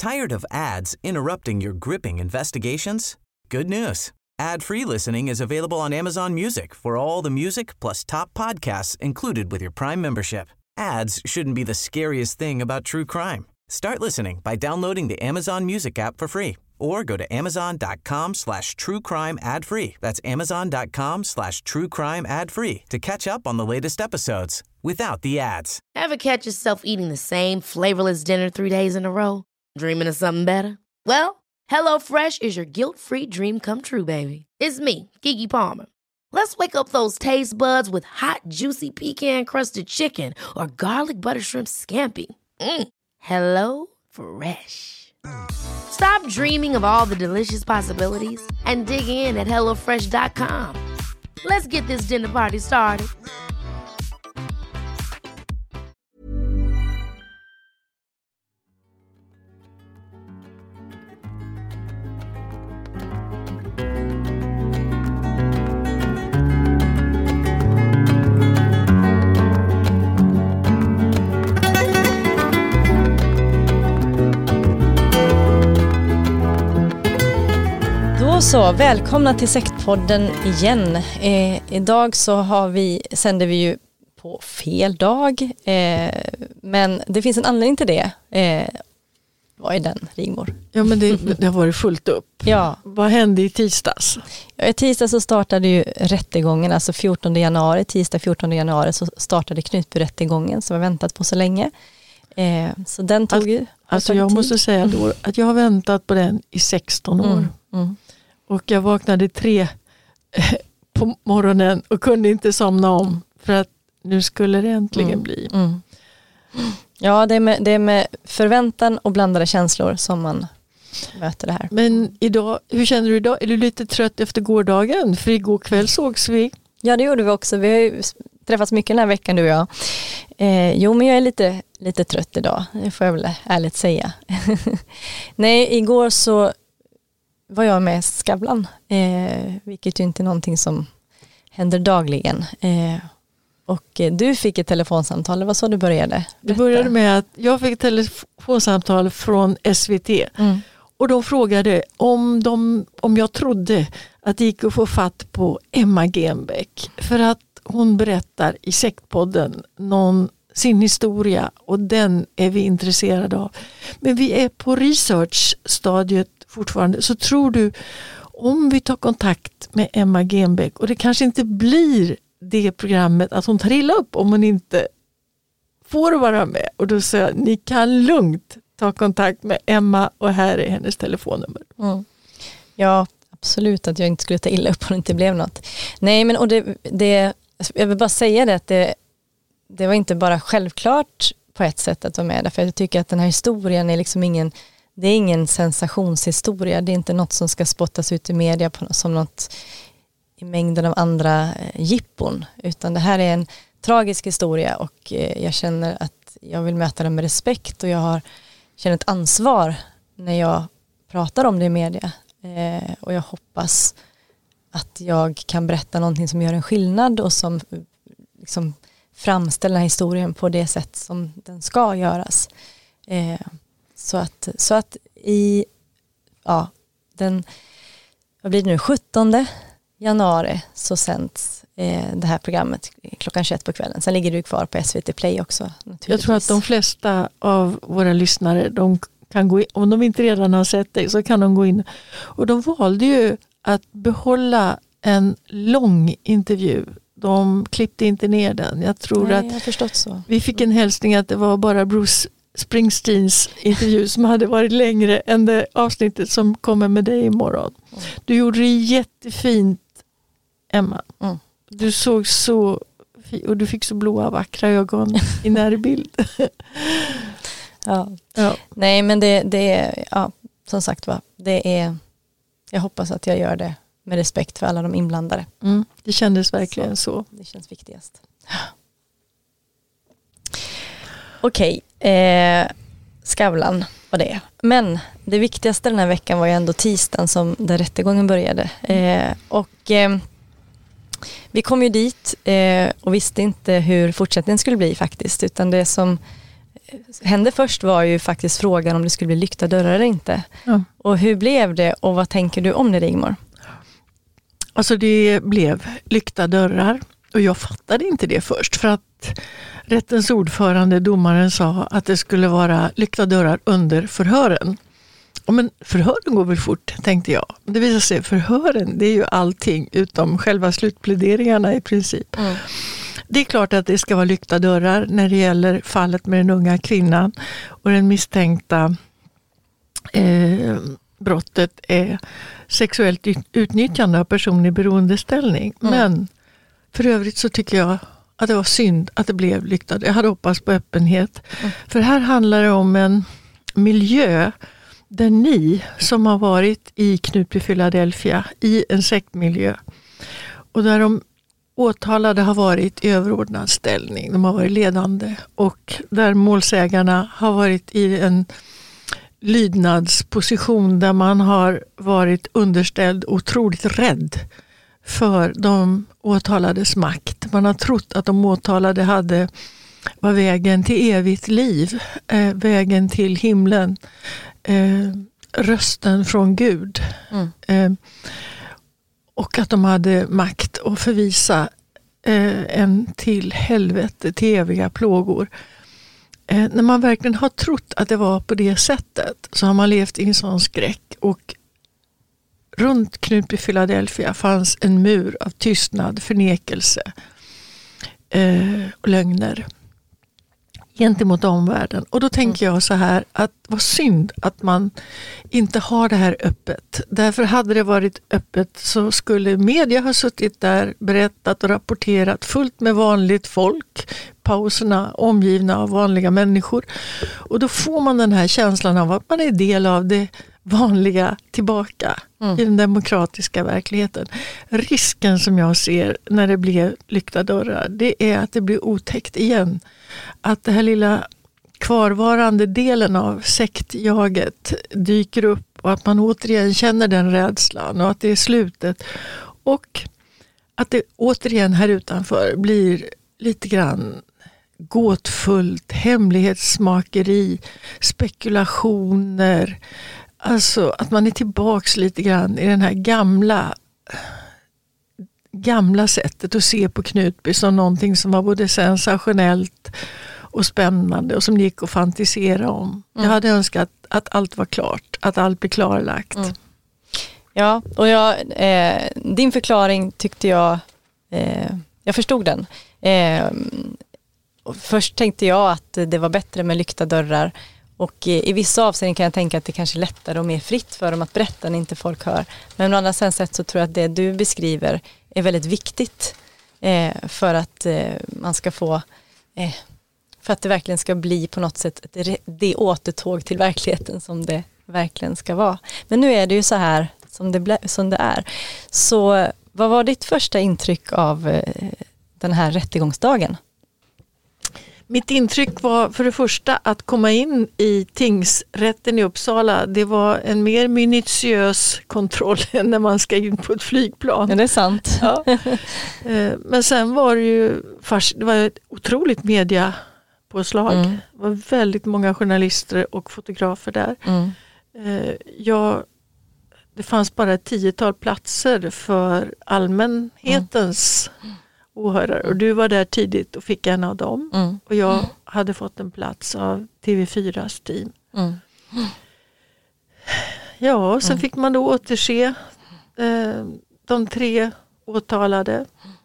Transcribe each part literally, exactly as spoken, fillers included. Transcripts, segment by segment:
Tired of ads interrupting your gripping investigations? Good news. Ad-free listening is available on Amazon Music for all the music plus top podcasts included with your Prime membership. Ads shouldn't be the scariest thing about true crime. Start listening by downloading the Amazon Music app for free or go to amazon.com slash true crime ad free. That's amazon.com slash true crime ad free to catch up on the latest episodes without the ads. Ever catch yourself eating the same flavorless dinner three days in a row? Dreaming of something better? Well, HelloFresh is your guilt-free dream come true, baby. It's me, Keke Palmer. Let's wake up those taste buds with hot, juicy pecan-crusted chicken or garlic butter shrimp scampi. Mm. Hello Fresh. Stop dreaming of all the delicious possibilities and dig in at hello fresh dot com. Let's get this dinner party started. Så välkomna till Sektpodden igen. Eh, idag så har vi, sänder vi ju på fel dag. Eh, men det finns en anledning till det. Eh, vad är den, Rigmor? Ja, men det, det har varit fullt upp. Ja. Vad hände i tisdags? Ja, i tisdags så startade ju rättegången, alltså fjortonde januari, tisdag fjortonde januari så startade Knutby-rättegången som har väntat på så länge. Eh, så den tog ju... Alltså jag tid. måste säga då att jag har väntat på den i sexton år. Mm, mm. Och jag vaknade tre på morgonen och kunde inte somna om för att nu skulle det äntligen mm. bli. Mm. Ja, det är, med, det är med förväntan och blandade känslor som man möter det här. Men idag, hur känner du idag? Är du lite trött efter gårdagen? För igår kväll sågs vi. Ja, det gjorde vi också. Vi har ju träffats mycket den här veckan, du och jag. Eh, jo, men jag är lite, lite trött idag. Det får jag väl ärligt säga. Nej, igår så var jag med Skavlan, eh, vilket ju inte är någonting som händer dagligen. Eh, och du fick ett telefonsamtal, det var så du började. Berätta. Det började med att jag fick ett telefonsamtal från S V T. Mm. Och de frågade om, de, om jag trodde att det gick att få fatt på Emma Genbeck. För att hon berättar i Sektpodden någon, sin historia och den är vi intresserade av. Men vi är på researchstadiet fortfarande. Så tror du, om vi tar kontakt med Emma Genbeck och det kanske inte blir det programmet att hon tar illa upp om hon inte får vara med. Och då säger jag, ni kan lugnt ta kontakt med Emma och här är hennes telefonnummer. Mm. Ja, absolut att jag inte skulle ta illa upp om det inte blev något. Nej, men och det, det, jag vill bara säga det att det, det var inte bara självklart på ett sätt att vara med. Därför jag tycker att den här historien är liksom ingen, det är ingen sensationshistoria. Det är inte något som ska spottas ut i media på, som något i mängden av andra jippon. Utan det här är en tragisk historia och jag känner att jag vill möta den med respekt och jag har, känner ett ansvar när jag pratar om det i media. Eh, och jag hoppas att jag kan berätta någonting som gör en skillnad och som liksom framställer den här historien på det sätt som den ska göras. Eh, så att, så att i ja, den, vad blir det nu, sjuttonde januari så sänds eh, det här programmet klockan tjugoett på kvällen. Sen ligger det ju kvar på S V T Play också. Jag tror att de flesta av våra lyssnare, de kan gå in, om de inte redan har sett det så kan de gå in. Och de valde ju att behålla en lång intervju. De klippte inte ner den. Jag tror Nej, att jag har förstått så. Vi fick en hälsning att det var bara Bruce Springsteens intervju som hade varit längre än det avsnittet som kommer med dig imorgon. Mm. Du gjorde det jättefint, Emma. Mm. Du såg så och du fick så blåa vackra ögon i närbild. ja. ja. Nej, men det, det är ja, som sagt va, det är jag hoppas att jag gör det med respekt för alla de inblandade. Mm. Det kändes verkligen så. så. Det känns viktigast. Okej, eh, Skavlan var det. Men det viktigaste den här veckan var ju ändå tisdagen som där rättegången började. Eh, och eh, vi kom ju dit eh, och visste inte hur fortsättningen skulle bli faktiskt. Utan det som hände först var ju faktiskt frågan om det skulle bli lyckta dörrar eller inte. Ja. Och hur blev det och vad tänker du om det, Rigmor? Alltså det blev lyckta dörrar och jag fattade inte det först för att rättens ordförande, domaren, sa att det skulle vara lyckta dörrar under förhören. Och men förhören går väl fort, tänkte jag. Det visar sig, förhören, det är ju allting utom själva slutpläderingarna i princip. Mm. Det är klart att det ska vara lyckta dörrar när det gäller fallet med den unga kvinnan och den misstänkta eh, brottet är sexuellt utnyttjande av person i beroendeställning. Mm. Men för övrigt så tycker jag att det var synd att det blev lyckta. Jag hade hoppats på öppenhet. Mm. För här handlar det om en miljö där ni som har varit i Knutby Philadelphia i en sektmiljö och där de åtalade har varit i överordnad ställning, de har varit ledande och där målsägarna har varit i en lydnadsposition där man har varit underställd otroligt rädd för de åtalades makt. Man har trott att de åtalade hade var vägen till evigt liv, eh, vägen till himlen, eh, rösten från Gud. Mm. Eh, och att de hade makt att förvisa eh, en till helvete, till eviga plågor. Eh, när man verkligen har trott att det var på det sättet så har man levt i en sån skräck. Och runt Knutby Philadelphia fanns en mur av tystnad, förnekelse eh, och lögner gentemot omvärlden. Och då tänker jag så här att vad synd att man inte har det här öppet. Därför hade det varit öppet så skulle media ha suttit där, berättat och rapporterat fullt med vanligt folk, pauserna omgivna av vanliga människor. Och då får man den här känslan av att man är del av det vanliga tillbaka mm. i den demokratiska verkligheten. Risken som jag ser när det blir lyckta dörrar, det är att det blir otäckt igen. Att det här lilla kvarvarande delen av sektjaget dyker upp och att man återigen känner den rädslan och att det är slutet. Och att det återigen här utanför blir lite grann gåtfullt, hemlighetssmakeri, spekulationer. Alltså att man är tillbaks lite grann i den här gamla gamla sättet att se på Knutby som någonting som var både sensationellt och spännande och som gick att fantisera om. Mm. Jag hade önskat att allt var klart, att allt blir klarlagt. Mm. Ja, och jag, eh, din förklaring tyckte jag, eh, jag förstod den. Eh, först tänkte jag att det var bättre med lyckta dörrar. Och i vissa avseenden kan jag tänka att det kanske är lättare och mer fritt för dem att berätta när inte folk hör. Men å andra sätt så tror jag att det du beskriver är väldigt viktigt eh, för att eh, man ska få, eh, för att det verkligen ska bli på något sätt det, det återtåg till verkligheten som det verkligen ska vara. Men nu är det ju så här som det, ble, som det är. Så vad var ditt första intryck av eh, den här rättegångsdagen? Mitt intryck var för det första att komma in i tingsrätten i Uppsala. Det var en mer minutiös kontroll än när man ska in på ett flygplan. Ja, det är sant. Ja. Men sen var det ju det var ett otroligt mediapåslag. Mm. Det var väldigt många journalister och fotografer där. Mm. Jag, det fanns bara ett tiotal platser för allmänhetens mm. åhörare. Och du var där tidigt och fick en av dem. Mm. Och jag mm. hade fått en plats av T V fyras team. Mm. Mm. Ja, och sen mm. fick man då återse eh, de tre åtalade.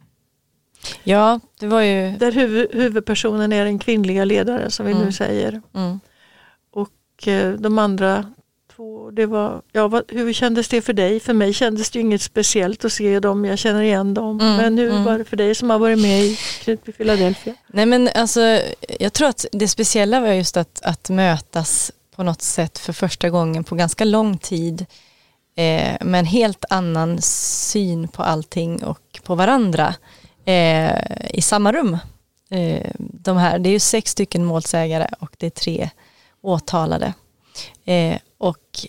Ja, det var ju... Där huvud, huvudpersonen är den kvinnliga ledaren som vi mm. nu säger. Mm. Och eh, de andra två, det var... Ja, vad, hur kändes det för dig? För mig kändes det ju inget speciellt att se dem. Jag känner igen dem. Mm. Men hur mm. var det för dig som har varit med i Knutby Philadelphia? Nej, men alltså, jag tror att det speciella var just att, att mötas på något sätt för första gången på ganska lång tid. Eh, med en helt annan syn på allting och på varandra. Eh, i samma rum. Eh, de här, det är ju sex stycken målsägare och det är tre åtalade. Eh, och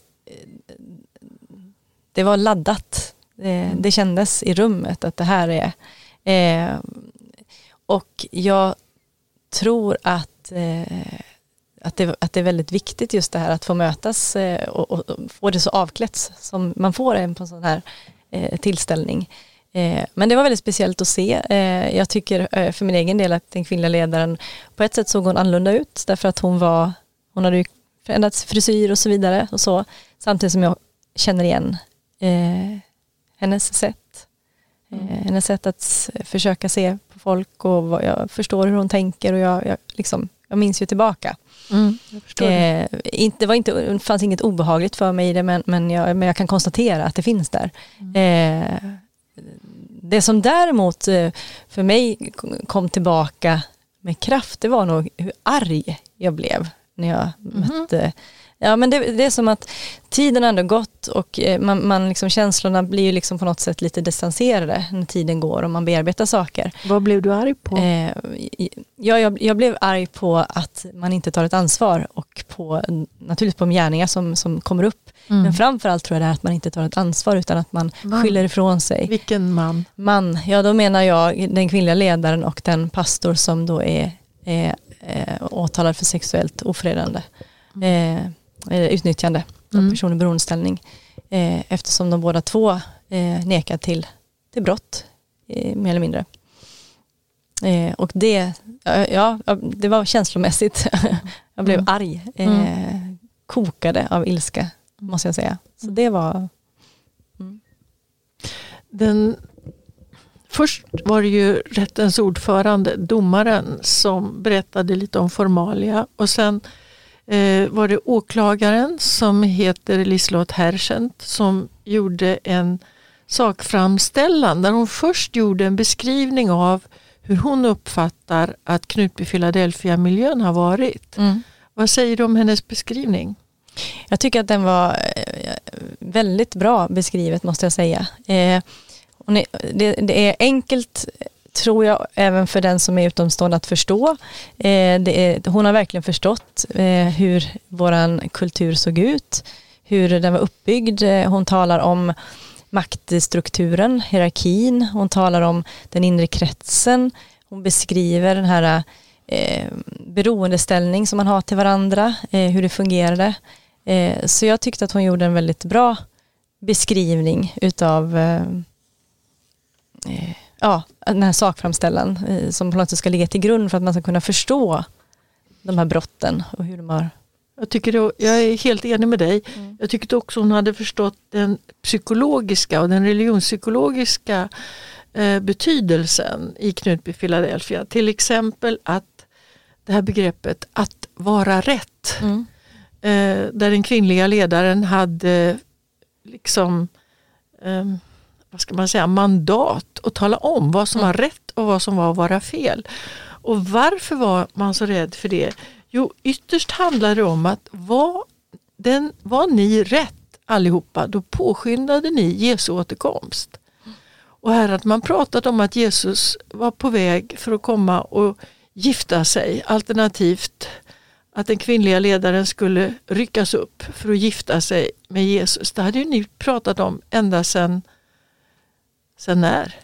det var laddat. Eh, det kändes i rummet att det här är... Eh, och jag tror att eh, att, det, att det är väldigt viktigt just det här att få mötas eh, och, och, och få det så avklätt som man får en på en sån här eh, tillställning. Eh, men det var väldigt speciellt att se. Eh, jag tycker eh, för min egen del att den kvinnliga ledaren på ett sätt såg hon annorlunda ut därför att hon var, hon hade ju förändrat frisyr och så vidare och så, samtidigt som jag känner igen eh, hennes sätt. Mm. Hennes sätt att försöka se på folk och vad, jag förstår hur hon tänker och jag, jag, liksom, jag minns ju tillbaka. Mm, jag förstår eh, inte, det var inte, det fanns inget obehagligt för mig i det, men, men, jag, men jag kan konstatera att det finns där. Mm. Eh, det som däremot för mig kom tillbaka med kraft, det var nog hur arg jag blev när jag mm. mötte. Ja, men det, det är som att tiden ändå gått och man, man liksom, känslorna blir ju liksom på något sätt lite distanserade när tiden går och man bearbetar saker. Vad blev du arg på? Eh, ja, jag, jag blev arg på att man inte tar ett ansvar och på, naturligtvis på gärningar som, som kommer upp. Mm. Men framförallt tror jag det är att man inte tar ett ansvar utan att man man. skyller ifrån sig. Vilken man? Man, ja då menar jag den kvinnliga ledaren och den pastor som då är, är, är åtalad för sexuellt ofredande. Mm. Eh, utnyttjande av mm. personlig beroendeställning eh, eftersom de båda två eh, nekar till, till brott eh, mer eller mindre. Eh, och det, ja, det var känslomässigt. Jag blev mm. arg. Eh, mm. Kokade av ilska, måste jag säga. Så det var... Mm. Den, först var det ju rättens ordförande, domaren, som berättade lite om formalia. Och sen eh, var det åklagaren som heter Liselott Herschent som gjorde en sakframställan där hon först gjorde en beskrivning av hur hon uppfattar att Knutby Philadelphia-miljön har varit. Mm. Vad säger du om hennes beskrivning? Jag tycker att den var väldigt bra beskrivet, måste jag säga. Eh, det, det är enkelt, tror jag, även för den som är utomstående att förstå. Eh, det är, hon har verkligen förstått eh, hur våran kultur såg ut, hur den var uppbyggd. Hon talar om maktstrukturen, hierarkin. Hon talar om den inre kretsen. Hon beskriver den här eh, beroendeställning som man har till varandra, eh, hur det fungerade. Eh, så jag tyckte att hon gjorde en väldigt bra beskrivning utav eh, eh, ja, den här sakframställan eh, som på något sätt ska ligga till grund för att man ska kunna förstå de här brotten och hur de har. Jag, tycker då, jag är helt enig med dig. Mm. Jag tyckte också hon hade förstått den psykologiska och den religionspsykologiska eh, betydelsen i Knutby Philadelphia. Till exempel att det här begreppet att vara rätt. Mm. Eh, där den kvinnliga ledaren hade liksom eh, vad ska man säga, mandat att tala om vad som mm. var rätt och vad som var att vara fel. Och varför var man så rädd för det? Jo, ytterst handlar det om att var, den, var ni rätt allihopa, då påskyndade ni Jesu återkomst. Och här hade man pratat om att Jesus var på väg för att komma och gifta sig, alternativt att den kvinnliga ledaren skulle ryckas upp för att gifta sig med Jesus. Det hade ju ni pratat om ända sedan, sedan när?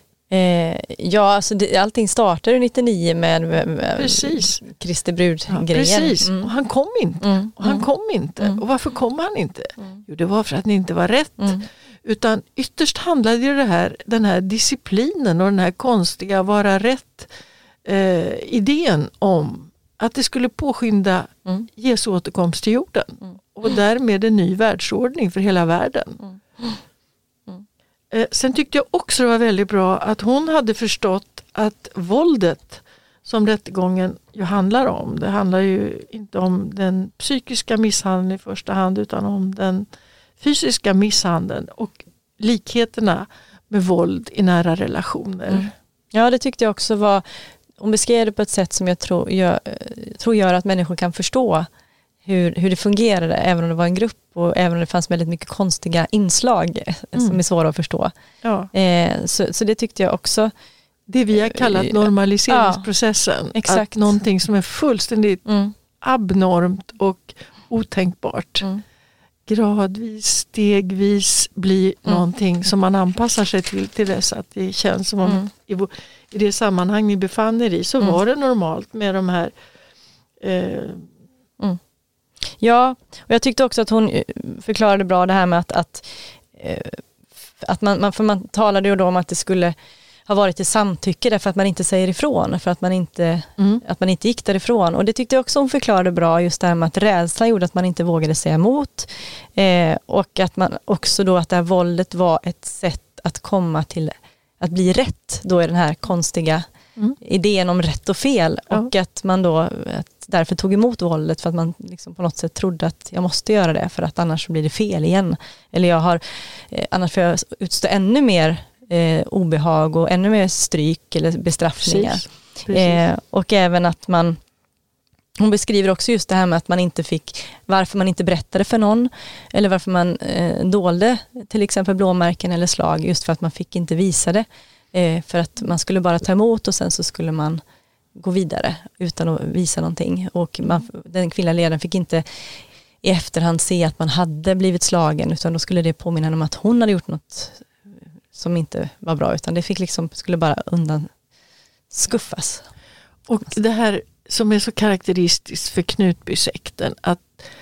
Eh, ja, alltså det, allting startade nittionio med, med, med precis. Kristi brud-grejen. Ja, precis, mm. och han kom inte. Mm. Och han kom inte. Mm. Och varför kom han inte? Mm. Jo, det var för att ni inte var rätt. Mm. Utan ytterst handlade det här, den här disciplinen och den här konstiga vara rätt eh, idén om att det skulle påskynda mm. Jesu återkomst till jorden. Mm. Och därmed en ny världsordning för hela världen. Mm. Mm. Eh, sen tyckte jag också det var väldigt bra att hon hade förstått att våldet som rättegången ju handlar om. Det handlar ju inte om den psykiska misshandeln i första hand utan om den fysiska misshandeln och likheterna med våld i nära relationer. Mm. Ja, det tyckte jag också var, hon beskrev det på ett sätt som jag tror gör, tror gör att människor kan förstå hur, hur det fungerade, även om det var en grupp och även om det fanns väldigt mycket konstiga inslag mm. som är svåra att förstå. Ja. Eh, så, så det tyckte jag också. Det vi har kallat normaliseringsprocessen. Ja, exakt. Att någonting som är fullständigt mm. abnormt och otänkbart mm. gradvis, stegvis blir mm. någonting som man anpassar sig till till dess att det känns som om mm. i, i det sammanhang ni befann er i så mm. var det normalt med de här eh, Ja, och jag tyckte också att hon förklarade bra det här med att, att, att man, man, för man talade ju då om att det skulle ha varit i samtycke därför att man inte säger ifrån, för att man inte, mm. att man inte gick därifrån. Och det tyckte jag också hon förklarade bra, just det här med att rädslan gjorde att man inte vågade säga emot. Eh, och att man också då att det här våldet var ett sätt att komma till att bli rätt, då är den här konstiga mm. idén om rätt och fel. Ja. Och att man då att därför tog emot våldet för att man liksom på något sätt trodde att jag måste göra det för att annars blir det fel igen. Eller jag har, eh, annars får jag utstå ännu mer Eh, obehag och ännu mer stryk eller bestraffningar. Precis. Precis. Eh, och även att man, hon beskriver också just det här med att man inte fick, varför man inte berättade för någon eller varför man eh, dolde till exempel blåmärken eller slag, just för att man fick inte visa det. Eh, för att man skulle bara ta emot och sen så skulle man gå vidare utan att visa någonting. Och man, den kvinnliga ledaren fick inte i efterhand se att man hade blivit slagen, utan då skulle det påminna om att hon hade gjort något som inte var bra, utan det fick liksom, skulle bara undan skuffas. Och det här som är så karaktäristiskt för Knutbysekten, att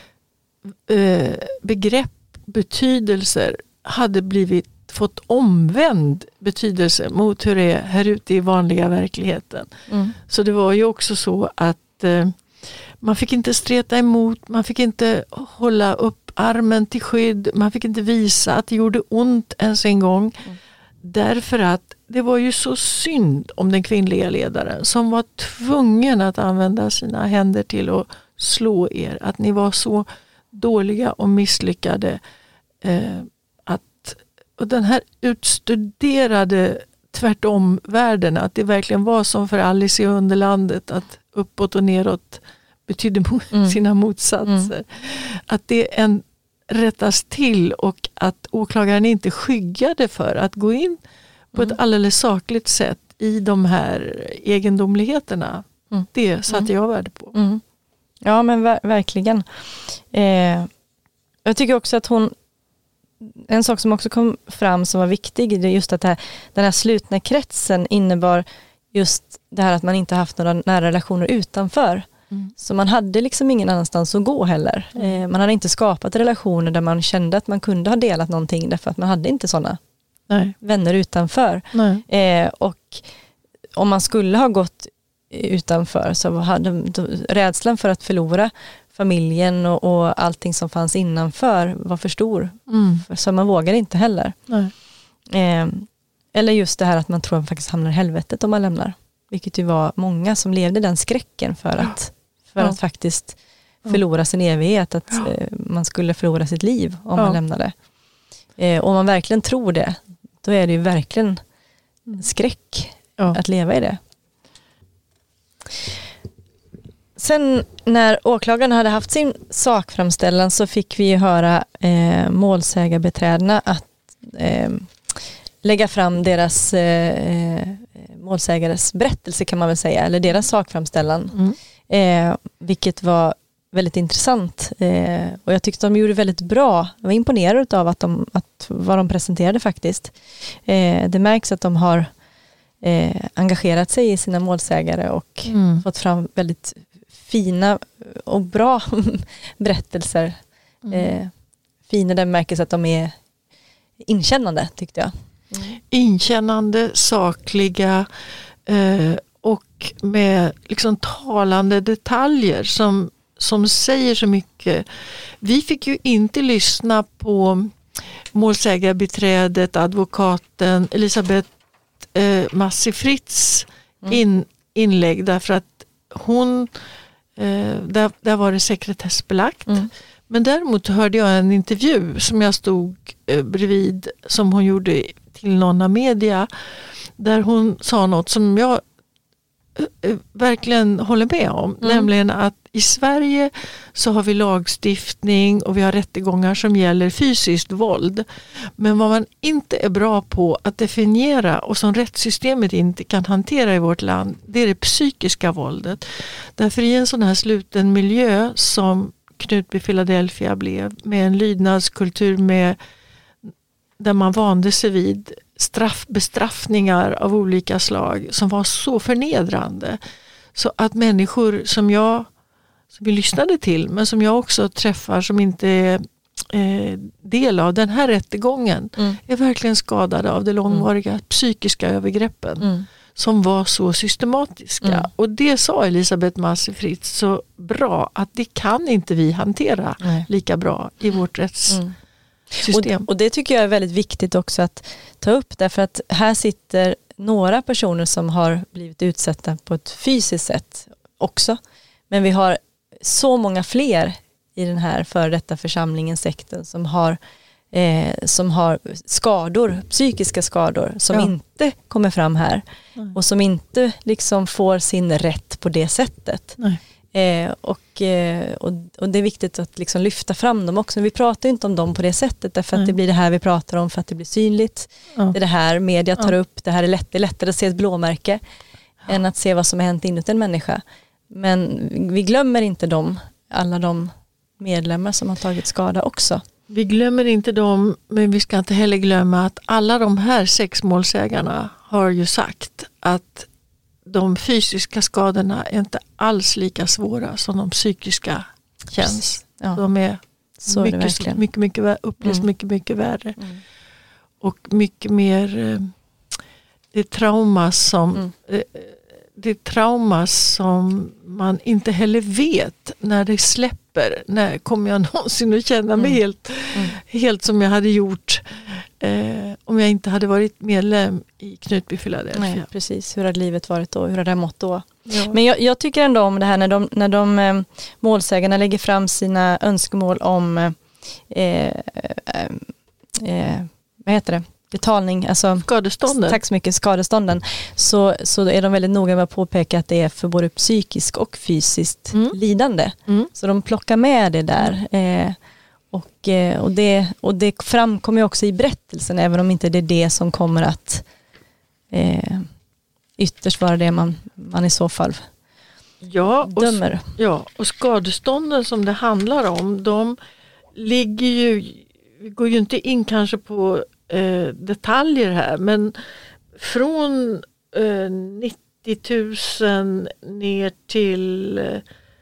eh, begrepp, betydelser hade blivit fått omvänd betydelse mot hur det är här ute i vanliga verkligheten. Mm. Så det var ju också så att eh, man fick inte streta emot, man fick inte hålla upp armen till skydd, man fick inte visa att det gjorde ont ens en gång. Mm. Därför att det var ju så synd om den kvinnliga ledaren som var tvungen att använda sina händer till att slå er. Att ni var så dåliga och misslyckade. Eh, att, och den här utstuderade tvärtom-världen, att det verkligen var som för Alice i Underlandet, att uppåt och neråt betydde mm. sina motsatser. Mm. Att det är en rättas till och att åklagaren inte skyggade för att gå in på mm. ett alldeles sakligt sätt i de här egendomligheterna. Mm. Det satte mm. jag värde på. Mm. Ja, men ver- verkligen. Eh, jag tycker också att hon, en sak som också kom fram som var viktig, det är just att det här, den här slutna kretsen innebar just det här att man inte haft några nära relationer utanför. Mm. Så man hade liksom ingen annanstans att gå heller. Mm. Eh, man hade inte skapat relationer där man kände att man kunde ha delat någonting, därför att man hade inte sådana vänner utanför. Eh, och om man skulle ha gått utanför så hade då, rädslan för att förlora familjen och, och allting som fanns innanför var för stor. Mm. Så man vågade inte heller. Eh, eller just det här att man tror att man faktiskt hamnar i helvetet om man lämnar. Vilket ju var många som levde den skräcken för att för ja. att faktiskt förlora sin evighet, att ja. eh, man skulle förlora sitt liv om ja. man lämnade. Eh, om man verkligen tror det, då är det ju verkligen skräck ja. att leva i det. Sen när åklagaren hade haft sin sakframställan så fick vi höra eh, målsägarbeträdena att eh, lägga fram deras eh, målsägares berättelse, kan man väl säga, eller deras sakframställan. Mm. Eh, vilket var väldigt intressant. Eh, och jag tyckte de gjorde väldigt bra. Jag var imponerad av att de, att vad de presenterade faktiskt. Eh, det märks att de har eh, engagerat sig i sina målsägare och mm. fått fram väldigt fina och bra berättelser. Mm. Eh, fina där märks att de är inkännande, tyckte jag. Mm. Inkännande, sakliga eh, och med liksom talande detaljer som, som säger så mycket. Vi fick ju inte lyssna på målsägarbiträdet, advokaten Elisabeth eh, Massi Fritz in, inlägg, därför att hon eh, där, där var det sekretessbelagt. Mm. Men däremot hörde jag en intervju som jag stod eh, bredvid, som hon gjorde till någon av media, där hon sa något som jag eh, verkligen håller med om. Mm. Nämligen att i Sverige så har vi lagstiftning och vi har rättegångar som gäller fysiskt våld. Men vad man inte är bra på att definiera och som rättssystemet inte kan hantera i vårt land, det är det psykiska våldet. Därför i en sån här sluten miljö som Knutby Philadelphia blev, med en lydnadskultur med, där man vande sig vid straff, bestraffningar av olika slag som var så förnedrande, så att människor som jag som vi lyssnade till, men som jag också träffar som inte är eh, del av den här rättegången, mm. är verkligen skadade av de långvariga mm. psykiska övergreppen mm. som var så systematiska. Mm. Och det sa Elisabeth Massi Fritz så bra, att det kan inte vi hantera Nej. lika bra i vårt rättssystem. Mm. Och, och det tycker jag är väldigt viktigt också att ta upp, därför att här sitter några personer som har blivit utsatta på ett fysiskt sätt också. Men vi har så många fler i den här före detta församlingen, sekten, som har, eh, som har skador, psykiska skador som ja. inte kommer fram här. Nej. Och som inte liksom får sin rätt på det sättet. Eh, och, eh, och, och det är viktigt att liksom lyfta fram dem också. Vi pratar ju inte om dem på det sättet, därför att Nej. det blir det här vi pratar om för att det blir synligt. Ja. Det är det här media tar ja. upp. Det här är, lätt, det är lättare att se ett blåmärke ja. än att se vad som har hänt inuti en människa. Men vi glömmer inte dem, alla de medlemmar som har tagit skada också. Vi glömmer inte dem, men vi ska inte heller glömma att alla de här sex målsägarna har ju sagt att de fysiska skadorna är inte alls lika svåra som de psykiska känns. Ja. De är så mycket, är det mycket, mycket, upplevs mm. mycket, mycket värre. Mm. Och mycket mer det trauma som mm. det trauma som man inte heller vet när det släpper. När kommer jag någonsin att känna mig mm. helt, mm. helt som jag hade gjort eh, om jag inte hade varit medlem i Knutby Philadelphia. Nej, precis. Hur hade livet varit då? Hur hade det mått då? Ja. Men jag, jag tycker ändå om det här när de, när de eh, målsägarna lägger fram sina önskemål om eh, eh, eh, vad heter det? betalning, alltså skadestånden. Tack så mycket, skadestånden. Så, så är de väldigt noga med att påpeka att det är för både psykisk och fysiskt mm. lidande. Mm. Så de plockar med det där. Eh, och, och, det, och det framkommer också i berättelsen, även om inte det är det som kommer att eh, ytterst vara det man, man i så fall ja, dömer. Och, ja, och skadestånden som det handlar om, de ligger ju, vi går ju inte in kanske på Eh, detaljer här, men från eh, nittio tusen ner till eh,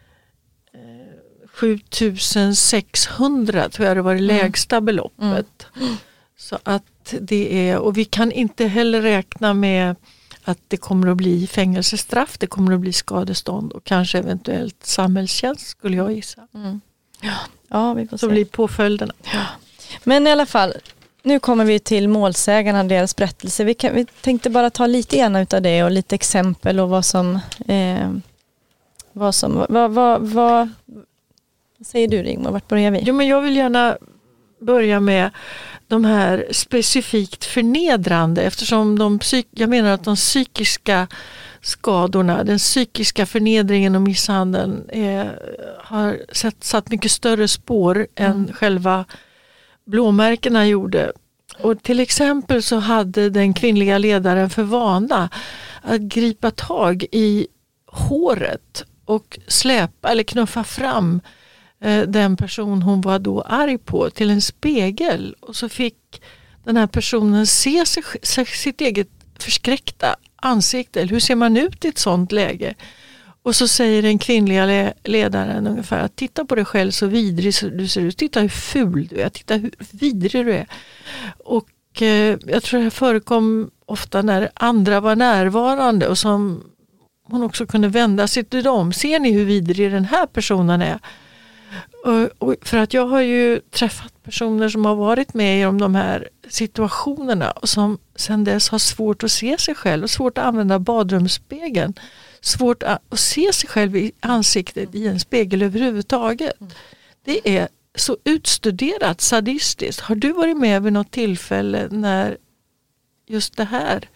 sju tusen sexhundra tror jag det var det mm. lägsta beloppet. Mm. Så att det är, och vi kan inte heller räkna med att det kommer att bli fängelsestraff, det kommer att bli skadestånd och kanske eventuellt samhällstjänst skulle jag gissa. Mm. Ja. Ja, vi får Så se. blir påföljderna. Ja. Men i alla fall, nu kommer vi till målsägarna, deras berättelse. Vi, kan, vi tänkte bara ta lite grann utav det och lite exempel och vad som... Eh, vad som... Vad, vad, vad, vad säger du, Rigmor? Vart börjar vi? Jo, men jag vill gärna börja med de här specifikt förnedrande, eftersom de psyk, jag menar att de psykiska skadorna, den psykiska förnedringen och misshandeln är, har satt, satt mycket större spår mm. än själva blåmärkena gjorde. Och till exempel så hade den kvinnliga ledaren för vana att gripa tag i håret och släpa eller knuffa fram eh, den person hon var då arg på till en spegel. Och så fick den här personen se sig, sitt eget förskräckta ansikte. Hur ser man ut i ett sånt läge? Och så säger den kvinnliga ledaren ungefär att titta på dig själv så vidrig du ser ut. Titta hur ful du är. Titta hur vidrig du är. Och eh, jag tror det förekom ofta när andra var närvarande och som hon också kunde vända sig till dem. Ser ni hur vidrig den här personen är? Och, och för att jag har ju träffat personer som har varit med i de här situationerna och som sedan dess har svårt att se sig själv och svårt att använda badrumsspegeln. Svårt att se sig själv i ansiktet i en spegel överhuvudtaget. Mm. Det är så utstuderat sadistiskt. Har du varit med vid något tillfälle när just det här?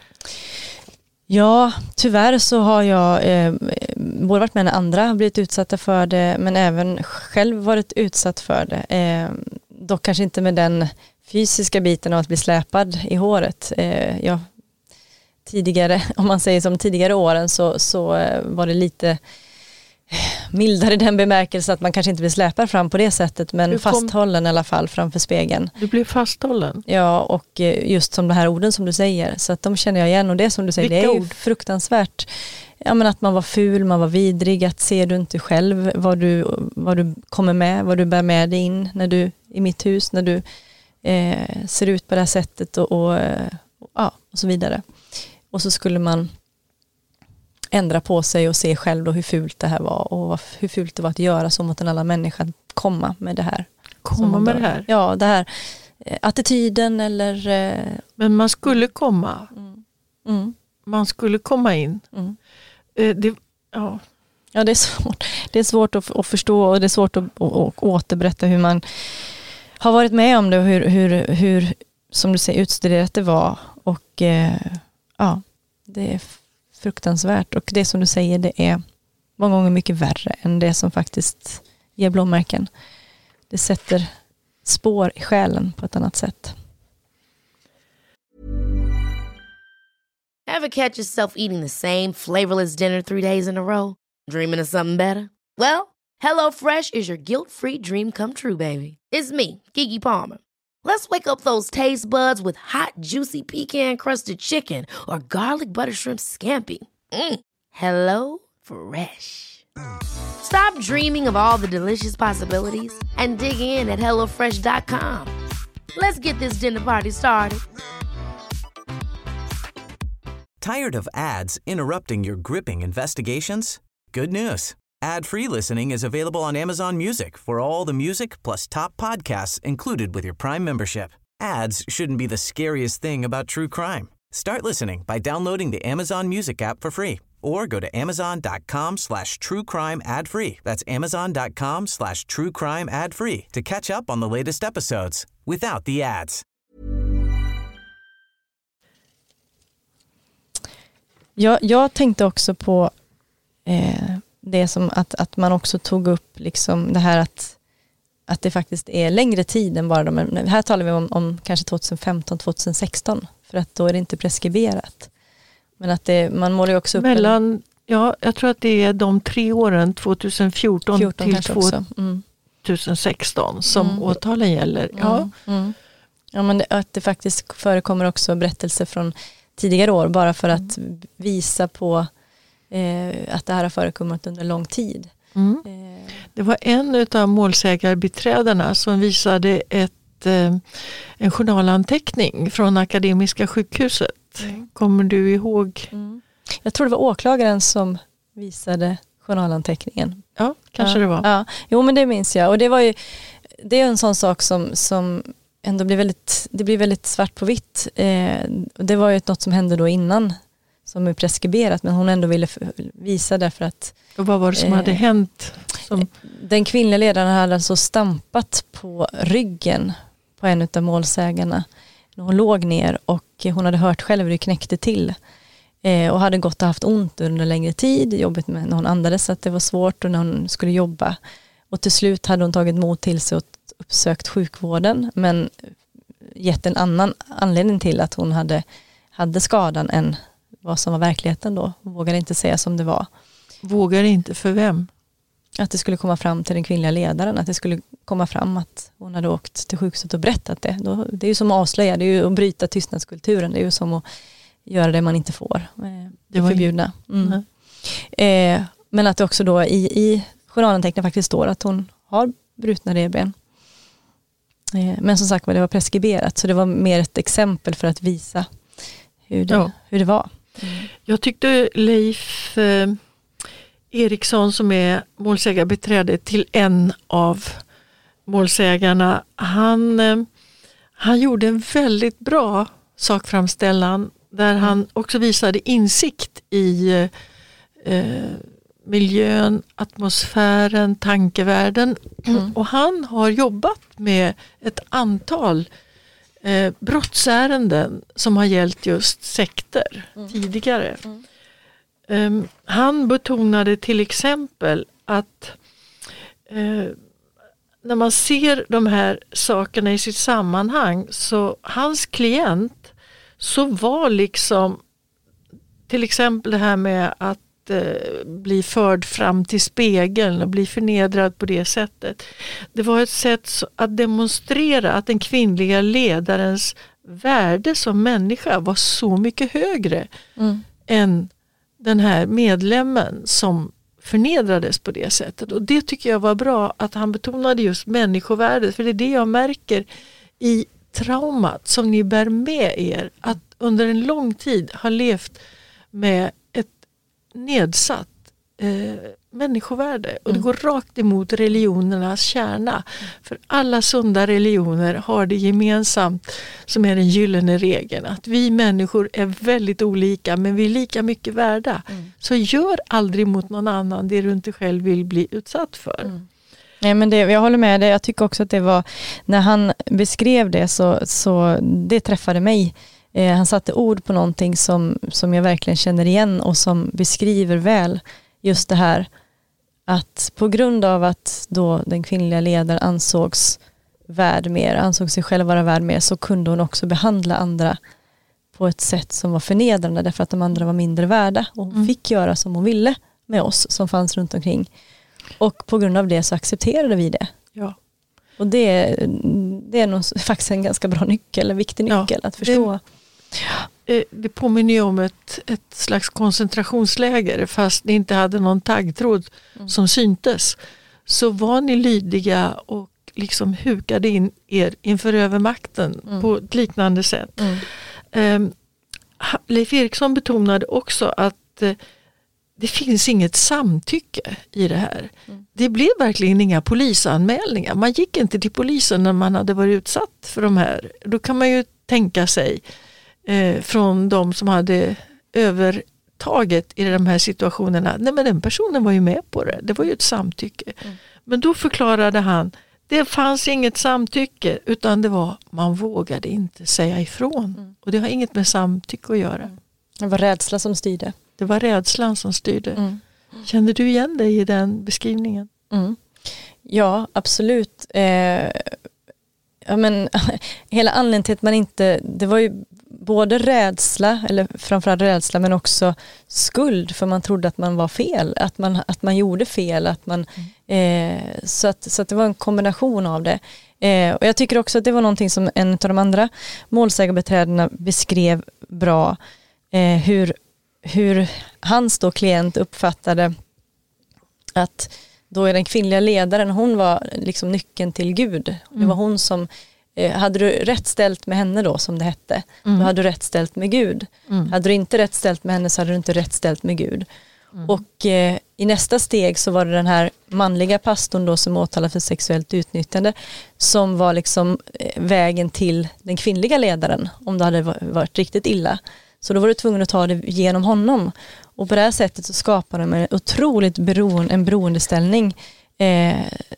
Ja, tyvärr så har jag eh, både varit med när andra har blivit utsatta för det, men även själv varit utsatt för det. Eh, dock kanske inte med den fysiska biten av att bli släpad i håret. Eh, jag tidigare, om man säger som tidigare åren så, så var det lite mildare i den bemärkelse att man kanske inte vill släpa fram på det sättet, men kom... fasthållen i alla fall framför spegeln. Du blir fasthållen? Ja, och just som de här orden som du säger, så att de känner jag igen, och det som du säger, Vilka det är ju ord? fruktansvärt. Ja, men att man var ful, man var vidrig, att ser du inte själv vad du, vad du kommer med, vad du bär med dig in när du i mitt hus, när du eh, ser ut på det här sättet och, och, och, ja, och så vidare. Och så skulle man ändra på sig och se själv då hur fult det här var och hur fult det var att göra så mot en annan människa, att komma med det här. Komma med det här? Ja, det här eh, attityden eller... Eh, Men man skulle komma. Mm. Mm. Man skulle komma in. Mm. Eh, det, ja. ja, det är svårt. Det är svårt att, att förstå, och det är svårt att, att, att återberätta hur man har varit med om det och hur, hur, hur som du säger, utstuderat det var. Och eh, ja, det är fruktansvärt. Och det som du säger, det är många gånger mycket värre än det som faktiskt ger blåmärken. Det sätter spår i själen på ett annat sätt. Ever catch yourself eating the same flavorless dinner three days in a row? Dreaming of something better? Well, HelloFresh is your guilt-free dream come true, baby. It's me, Keke Palmer. Let's wake up those taste buds with hot, juicy pecan-crusted chicken or garlic butter shrimp scampi. Mm. Hello Fresh. Stop dreaming of all the delicious possibilities and dig in at hello fresh dot com. Let's get this dinner party started. Tired of ads interrupting your gripping investigations? Good news. Ad-free listening is available on Amazon Music for all the music plus top podcasts included with your Prime membership. Ads shouldn't be the scariest thing about true crime. Start listening by downloading the Amazon Music app for free or go to amazon.com slash true crime ad free. That's amazon.com slash true crime ad free to catch up on the latest episodes without the ads. Jag, jag tänkte också på eh, det som att, att man också tog upp liksom det här att, att det faktiskt är längre tid än bara de, här talar vi om, om kanske tjugohundrafemton tjugohundrasexton, för att då är det inte preskriberat. Men att det, man målar ju också upp mellan, en, ja, jag tror att det är de tre åren tjugohundrafjorton till tjugohundrasexton mm. som mm. åtalen gäller. Ja, mm. Mm. ja men det, att det faktiskt förekommer också berättelser från tidigare år, bara för att mm. visa på eh, att det här har förekommit under lång tid. Mm. Eh. Det var en av målsägarbiträdarna som visade ett, eh, en journalanteckning från Akademiska sjukhuset. Mm. Kommer du ihåg? Mm. Jag tror det var åklagaren som visade journalanteckningen. Ja, kanske ja. det var. Ja. Jo, men det minns jag. Och det var ju, det är en sån sak som, som ändå blir väldigt, det blir väldigt svart på vitt. Eh, det var ju något som hände då innan som är preskriberat, men hon ändå ville visa därför att... Och vad var det som eh, hade hänt? Som... Den kvinnliga ledaren hade alltså stampat på ryggen på en av målsägarna. Hon låg ner och hon hade hört själv hur det knäckte till. Eh, och hade gått och haft ont under en längre tid. Jobbet med när hon andades så att det var svårt och när hon skulle jobba. Och till slut hade hon tagit mod till sig och uppsökt sjukvården. Men gett en annan anledning till att hon hade, hade skadan än vad som var verkligheten då. Hon vågade inte säga som det var. Vågade inte för vem? Att det skulle komma fram till den kvinnliga ledaren. Att det skulle komma fram att hon hade åkt till sjukhuset och berättat det. Då, det är ju som att avslöja. Det är ju att bryta tystnadskulturen. Det är ju som att göra det man inte får. Det, det var förbjudna. Mm. Mm. Eh, men att det också då i, i journalanteckningen faktiskt står att hon har brutna revben. Eh, men som sagt var det var preskriberat. Så det var mer ett exempel för att visa hur det, ja. hur det var. Mm. Jag tyckte Leif... Eh, Eriksson som är målsägarbiträde till en av målsägarna, han, han gjorde en väldigt bra sakframställan där mm. han också visade insikt i eh, miljön, atmosfären, tankevärlden mm. och han har jobbat med ett antal eh, brottsärenden som har gällt just sekter mm. tidigare. Mm. Um, han betonade till exempel att uh, när man ser de här sakerna i sitt sammanhang, så hans klient så var liksom till exempel det här med att eh, bli förd fram till spegeln och bli förnedrad på det sättet. Det var ett sätt att demonstrera att den kvinnliga ledarens värde som människa var så mycket högre mm. än den här medlemmen som förnedrades på det sättet. Och det tycker jag var bra att han betonade just människovärdet, för det är det jag märker i traumat som ni bär med er, att under en lång tid har levt med ett nedsatt eh, människovärde. Och det går rakt emot religionernas kärna. Mm. För alla sunda religioner har det gemensamt som är den gyllene regeln. Att vi människor är väldigt olika, men vi är lika mycket värda. Mm. Så gör aldrig mot någon annan det du inte själv vill bli utsatt för. Mm. Nej, men det, jag håller med dig. Jag tycker också att det var, när han beskrev det så, så det träffade mig. Eh, han satte ord på någonting som, som jag verkligen känner igen och som beskriver väl just det här att på grund av att då den kvinnliga ledaren ansågs värd mer, ansåg sig själv vara värd mer, så kunde hon också behandla andra på ett sätt som var förnedrande därför att de andra var mindre värda och hon mm. fick göra som hon ville med oss som fanns runt omkring. Och på grund av det så accepterade vi det. Ja. Och det, det är nog faktiskt en ganska bra nyckel, en viktig nyckel ja, att förstå. Det, det påminner ju om ett, ett slags koncentrationsläger, fast ni inte hade någon taggtråd mm. som syntes. Så var ni lydiga och liksom hukade in er inför övermakten mm. på ett liknande sätt. Mm. Um, Leif Eriksson betonade också att uh, det finns inget samtycke i det här. Mm. Det blev verkligen inga polisanmälningar. Man gick inte till polisen när man hade varit utsatt för de här. Då kan man ju tänka sig eh, från de som hade övertaget i de här situationerna. Nej, men den personen var ju med på det. Det var ju ett samtycke. Mm. Men då förklarade han, det fanns inget samtycke utan det var, man vågade inte säga ifrån. Mm. Och det har inget med samtycke att göra. Mm. Det var rädsla som styrde. Det var rädslan som styrde. Mm. Känner du igen dig i den beskrivningen? Mm. Ja, absolut. Eh, ja, men, hela anledningen till att man inte... Det var ju både rädsla, eller framförallt rädsla, men också skuld. För man trodde att man var fel. Att man, att man gjorde fel. Att man, mm. eh, så, att, så att det var en kombination av det. Eh, och jag tycker också att det var någonting som en av de andra målsägarbeträdena beskrev bra. Eh, hur... hur hans då klient uppfattade att då är den kvinnliga ledaren, hon var liksom nyckeln till Gud. Mm. Det var hon som, eh, hade du rätt ställt med henne då som det hette, mm. då hade du rätt ställt med Gud. Mm. Hade du inte rätt ställt med henne så hade du inte rätt ställt med Gud. Mm. Och eh, i nästa steg så var det den här manliga pastorn då som åtalade för sexuellt utnyttjande som var liksom eh, vägen till den kvinnliga ledaren om det hade varit riktigt illa. Så då var du tvungen att ta det genom honom. Och på det här sättet så skapar de en otroligt beroende, en beroendeställning eh,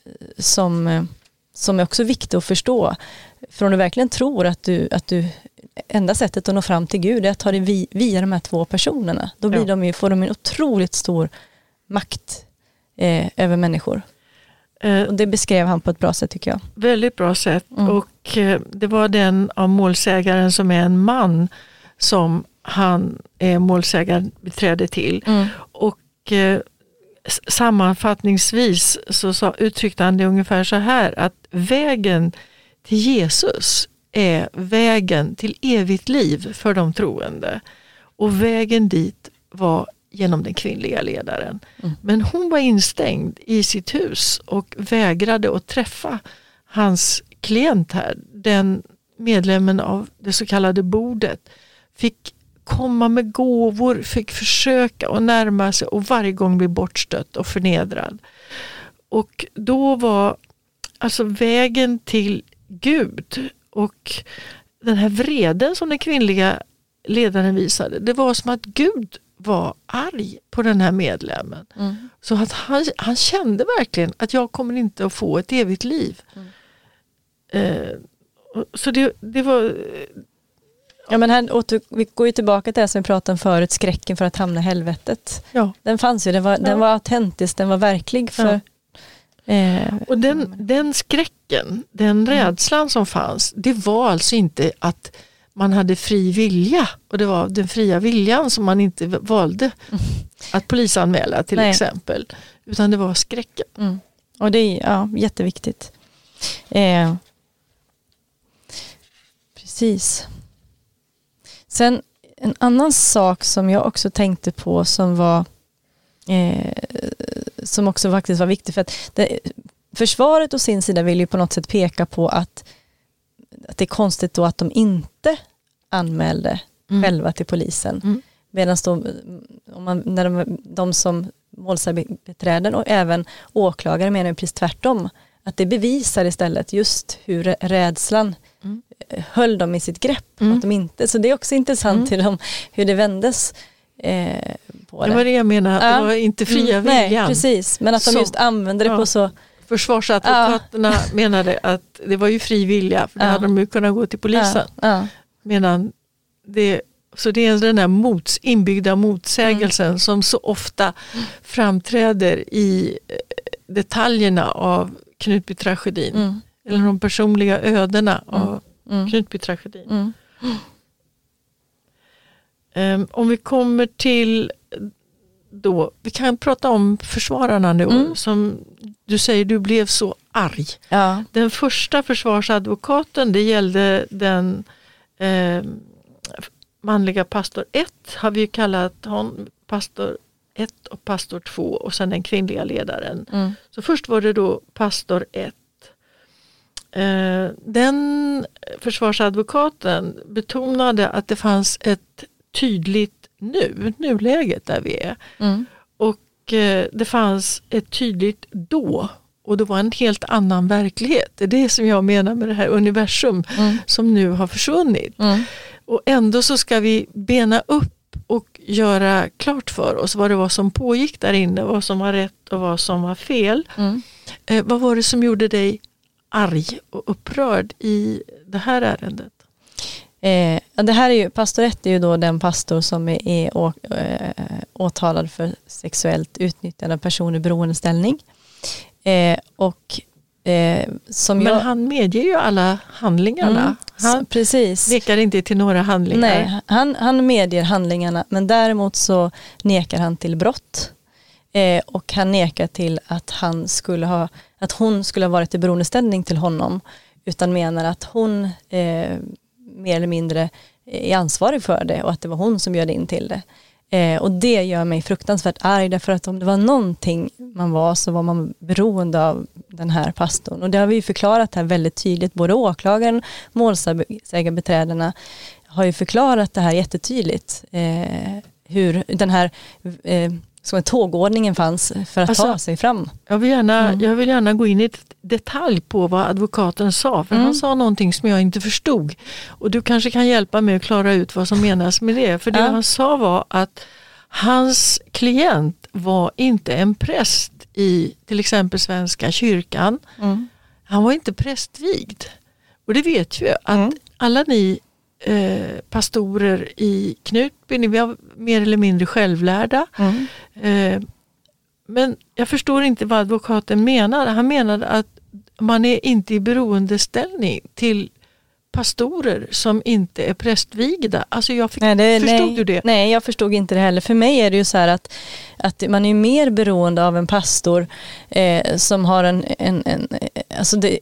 som, som är också viktigt att förstå. För om du verkligen tror att du, att du enda sättet att nå fram till Gud är att ta det via, via de här två personerna. Då blir ja. de ju, får de en otroligt stor makt eh, över människor. Eh, och det beskrev han på ett bra sätt tycker jag. Väldigt bra sätt. Mm. Och eh, det var den av målsägaren som är en man som han är målsägarbiträde till. Mm. Och eh, sammanfattningsvis så sa, uttryckte han det ungefär så här, att vägen till Jesus är vägen till evigt liv för de troende. Och vägen dit var genom den kvinnliga ledaren. Mm. Men hon var instängd i sitt hus och vägrade att träffa hans klient här, den medlemmen av det så kallade bordet. Fick komma med gåvor, fick försöka att närma sig och varje gång bli bortstött och förnedrad. Och då var alltså vägen till Gud och den här vreden som den kvinnliga ledaren visade, det var som att Gud var arg på den här medlemmen. Mm. Så att han, han kände verkligen att jag kommer inte att få ett evigt liv. Mm. Eh, så det, det var... Ja, men här åter, vi går ju tillbaka till det som vi pratade om förut, skräcken för att hamna i helvetet. Ja. Den fanns ju, den var, ja. den var autentisk, den var verklig för... Ja. Eh, och den, den skräcken, den rädslan mm. som fanns, det var alltså inte att man hade fri vilja och det var den fria viljan som man inte valde. Mm. att polisanmäla till Nej. exempel. Utan det var skräcken. Mm. Och det är ja, jätteviktigt. Eh, precis. Sen en annan sak som jag också tänkte på som var eh, som också faktiskt var viktigt, för att det, försvaret å sin sida vill ju på något sätt peka på att, att det är konstigt då att de inte anmälde mm. själva till polisen. Mm. Medan de, om man, när de, de som målsägandebiträden och även åklagare menar ju precis tvärtom. Att det bevisar istället just hur rädslan mm. höll dem i sitt grepp. Mm. Att de inte, så det är också intressant mm. till dem hur det vändes eh, på det. Det var det jag menade, att ja. det var inte fria mm. viljan. Nej, precis. Men att de som, just använde det ja. på så... Försvarsadvokaterna ja. menade att det var ju fri vilja, för då ja. hade de ju kunnat gå till polisen. Ja. Ja. Medan det, så det är den där mots, inbyggda motsägelsen mm. som så ofta framträder i detaljerna av Knutby-tragedin. Mm. Eller de personliga ödena mm. av mm. Knutby-tragedin. Mm. Um, om vi kommer till då, vi kan prata om försvararna nu mm. som du säger, du blev så arg. Ja. Den första försvarsadvokaten, det gällde den eh, manliga pastor ett, har vi kallat hon pastor ett och pastor två och sen den kvinnliga ledaren. Mm. Så först var det då pastor ett. Eh, den försvarsadvokaten betonade att det fanns ett tydligt nu, nuläget där vi är. Mm. Och eh, det fanns ett tydligt då. Och det var en helt annan verklighet. Det är det som jag menar med det här universum mm. som nu har försvunnit. Mm. Och ändå så ska vi bena upp och göra klart för oss vad det var som pågick där inne. Vad som var rätt och vad som var fel. Mm. Eh, vad var det som gjorde dig arg och upprörd i det här ärendet? Eh, det här är ju, pastor ett är ju då den pastor som är, är å, äh, åtalad för sexuellt utnyttjande av personer i beroendeställning. Eh, och eh, som Men jag, han medger ju alla handlingarna. Mm, han precis. nekar inte till några handlingar. Nej, han, han medger handlingarna, men däremot så nekar han till brott. Eh, och han nekar till att han skulle ha, att hon skulle ha varit i beroendeställning till honom, utan menar att hon eh, mer eller mindre är ansvarig för det och att det var hon som bjöd in till det. Eh, och det gör mig fruktansvärt arg, därför att om det var någonting man var, så var man beroende av den här pastorn. Och det har vi ju förklarat här väldigt tydligt. Både åklagaren, målsägandebiträdena har ju förklarat det här jättetydligt. Eh, hur den här eh, som tågordningen fanns för att alltså, ta sig fram. Jag vill, gärna, mm. jag vill gärna gå in i detalj på vad advokaten sa. För mm. han sa någonting som jag inte förstod. Och du kanske kan hjälpa mig att klara ut vad som menas med det. För det ja. han sa var att hans klient var inte en präst i till exempel Svenska kyrkan. Mm. Han var inte prästvigd. Och det vet ju att mm. alla ni Eh, pastorer i Knutby, ni var mer eller mindre självlärda. Mm. Eh, men jag förstår inte vad advokaten menar. Han menade att man är inte i beroendeställning till pastorer som inte är prästvigda. Alltså jag fick, nej, det, förstod nej, du det? Nej, jag förstod inte det heller. För mig är det ju så här att, att man är mer beroende av en pastor eh, som har en, en, en alltså det,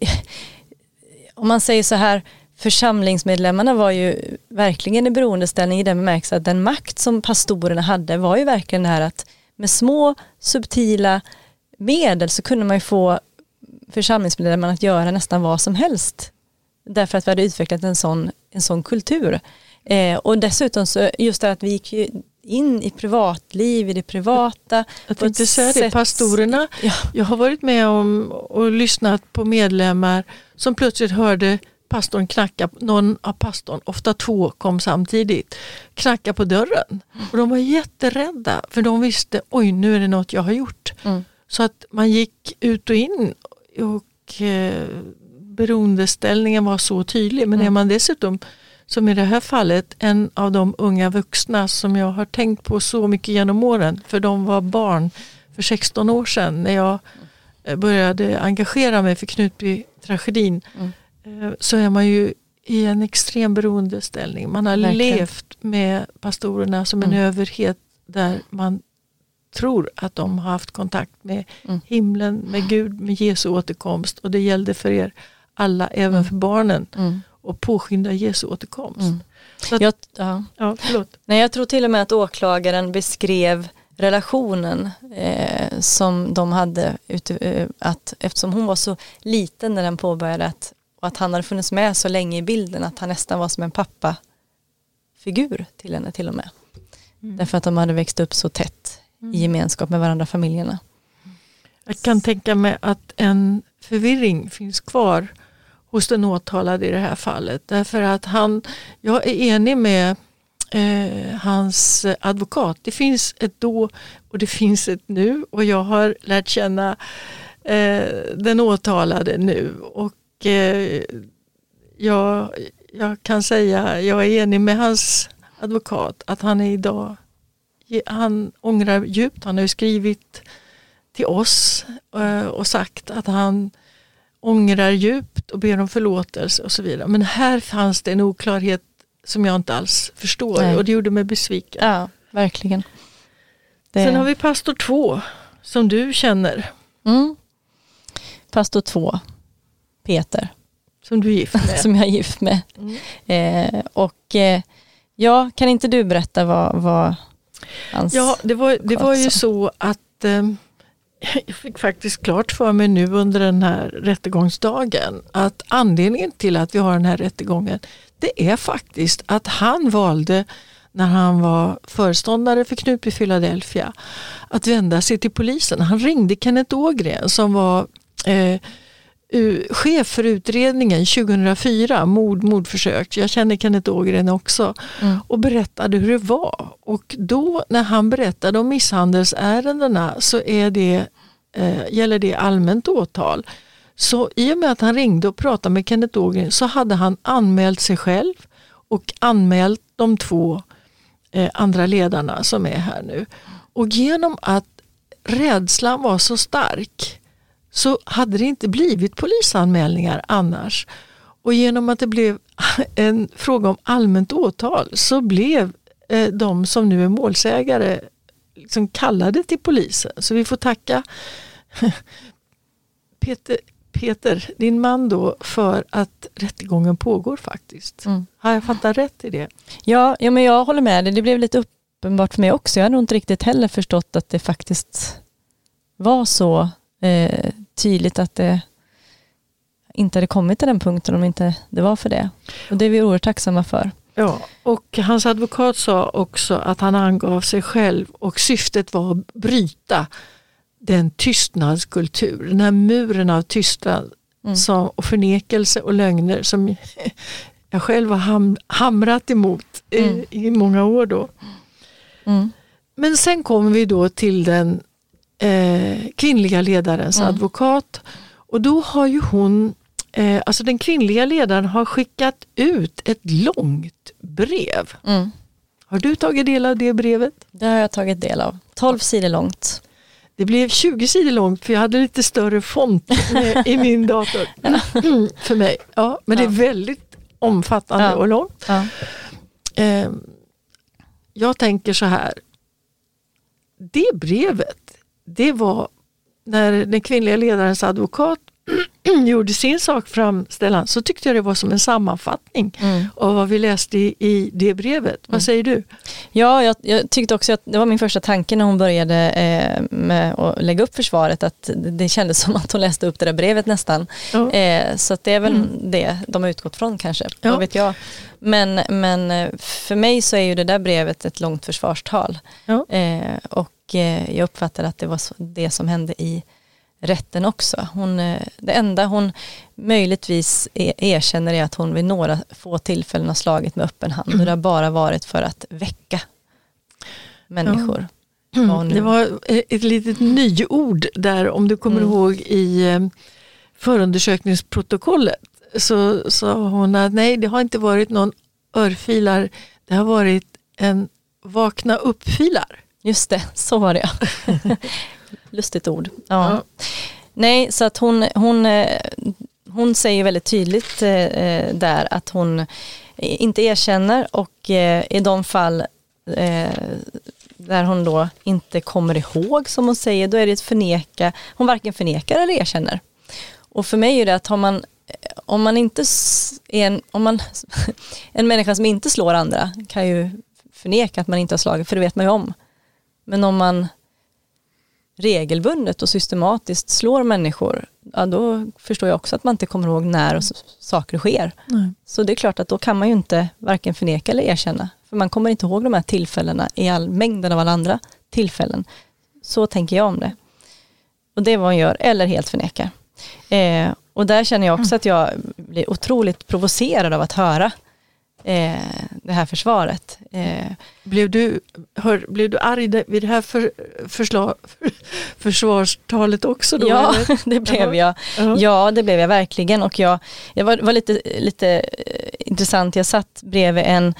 om man säger så här, församlingsmedlemmarna var ju verkligen i beroendeställning i den bemärkelsen att den makt som pastorerna hade var ju verkligen det här att med små subtila medel så kunde man ju få församlingsmedlemmarna att göra nästan vad som helst. Därför att vi hade utvecklat en sån, en sån kultur. Eh, och dessutom så just det att vi gick ju in i privatliv, i det privata. Jag tänkte säga det, pastorerna. Ja. Jag har varit med om och lyssnat på medlemmar som plötsligt hörde pastorn knacka, någon av pastorn, ofta två kom samtidigt, knacka på dörren. Och de var jätterädda, för de visste, oj nu är det något jag har gjort. Mm. Så att man gick ut och in och eh, beroendeställningen var så tydlig. Men mm. är man dessutom, som i det här fallet, en av de unga vuxna som jag har tänkt på så mycket genom åren, för de var barn för sexton år sedan när jag började engagera mig för Knutby-tragedin. Mm. Så är man ju i en extrem beroendeställning. Man har verkligen levt med pastorerna som en mm. överhet där man tror att de har haft kontakt med mm. himlen, med Gud, med Jesu återkomst. Och det gällde för er alla, även mm. för barnen. Mm. Och påskynda Jesu återkomst. Mm. Så att, jag, ja. Ja, förlåt. Nej, jag tror till och med att åklagaren beskrev relationen eh, som de hade ute, eh, att eftersom hon var så liten när den påbörjade att, och att han hade funnits med så länge i bilden att han nästan var som en pappafigur till henne till och med. Mm. Därför att de hade växt upp så tätt mm. i gemenskap med varandra, familjerna. Jag kan tänka mig att en förvirring finns kvar hos den åtalade i det här fallet. Därför att han, jag är enig med eh, hans advokat. Det finns ett då och det finns ett nu. Och jag har lärt känna eh, den åtalade nu. Och eh, jag, jag kan säga, jag är enig med hans advokat att han är idag, han ångrar djupt. Han har ju skrivit till oss eh, och sagt att han ångrar djupt och ber om förlåtelse och så vidare. Men här fanns det en oklarhet som jag inte alls förstår. Nej. Och det gjorde mig besviken. Ja, verkligen. Det... Sen har vi pastor två som du känner. Mm. Pastor två, Peter. Som du är gift med. Som jag är gift med. Mm. Eh, och eh, ja, kan inte du berätta vad, vad hans... Ja, det var, det var ju så att eh, jag fick faktiskt klart för mig nu under den här rättegångsdagen att anledningen till att vi har den här rättegången, det är faktiskt att han valde när han var föreståndare för Knutby Philadelphia att vända sig till polisen. Han ringde Kenneth Ågren som var eh, uh, chef för utredningen tjugohundrafyra, mord, mordförsök. Jag känner Kenneth Ågren också. Mm. Och berättade hur det var. Och då när han berättade om misshandelsärendena så är det, eh, gäller det allmänt åtal. Så i och med att han ringde och pratade med Kenneth Ågren så hade han anmält sig själv och anmält de två eh, andra ledarna som är här nu. Och genom att rädslan var så stark så hade det inte blivit polisanmälningar annars. Och genom att det blev en fråga om allmänt åtal så blev eh, de som nu är målsägare liksom kallade till polisen. Så vi får tacka Peter, Peter, din man då, för att rättegången pågår faktiskt. Mm. Har jag fattat rätt i det? Ja, ja, men jag håller med dig. Det blev lite uppenbart för mig också. Jag har nog inte riktigt heller förstått att det faktiskt var så eh, tydligt att det inte hade kommit till den punkten om inte det var för det. Och det är vi oerhört tacksamma för. Ja, och hans advokat sa också att han angav sig själv och syftet var att bryta den tystnadskultur, den här muren av tystnad mm. som, och förnekelse och lögner som jag själv har ham, hamrat emot mm. i, i många år då. Mm. Men sen kommer vi då till den eh, kvinnliga ledarens mm. advokat och då har ju hon, eh, alltså den kvinnliga ledaren har skickat ut ett långt brev. Mm. Har du tagit del av det brevet? Det har jag tagit del av. tolv sidor långt. Det blev tjugo sidor långt för jag hade lite större font med, i min dator för mig. Ja, men ja. Det är väldigt omfattande ja. och långt. Ja. Eh, jag tänker så här. Det brevet, det var när den kvinnliga ledarens advokat gjorde sin sak framställan så tyckte jag det var som en sammanfattning mm. av vad vi läste i, i det brevet. Vad mm. säger du? Ja, jag, jag tyckte också att det var min första tanke när hon började eh, med att lägga upp försvaret att det kändes som att hon läste upp det där brevet nästan. Ja. Eh, så att det är väl mm. det de har utgått från kanske, ja. Vad vet jag. Men, men för mig så är ju det där brevet ett långt försvarstal. Ja. Eh, och eh, jag uppfattade att det var så, det som hände i rätten också. Hon, det enda hon möjligtvis erkänner är att hon vid några få tillfällen har slagit med öppen hand. Och det har bara varit för att väcka människor. Ja. Mm. Det var ett litet nyord där, om du kommer mm. ihåg i förundersökningsprotokollet. Så sa hon att nej, det har inte varit någon örfilar. Det har varit en vakna upp-filar. Just det, så var det. Lustigt ord. Ja. Ja. Nej, så att hon, hon, hon säger väldigt tydligt eh, där att hon inte erkänner och eh, i de fall eh, där hon då inte kommer ihåg, som hon säger, då är det ett förneka. Hon varken förnekar eller erkänner. Och för mig är det att har man, om man inte är en, om man, en människa som inte slår andra kan ju förneka att man inte har slagit, för det vet man ju om. Men om man regelbundet och systematiskt slår människor, ja, då förstår jag också att man inte kommer ihåg när och saker sker. Nej. Så det är klart att då kan man ju inte varken förneka eller erkänna. För man kommer inte ihåg de här tillfällena i all mängden av alla andra tillfällen. Så tänker jag om det. Och det är vad hon gör, eller helt förneka. Eh, och där känner jag också mm. att jag blir otroligt provocerad av att höra eh, det här försvaret. Eh, blev, du, hör, blev du arg vid det här för, förslag, för, försvarstalet också då? Ja, eller? det blev jag. Uh-huh. Ja, det blev jag verkligen. Och jag, jag var, var lite, lite intressant. Jag satt bredvid en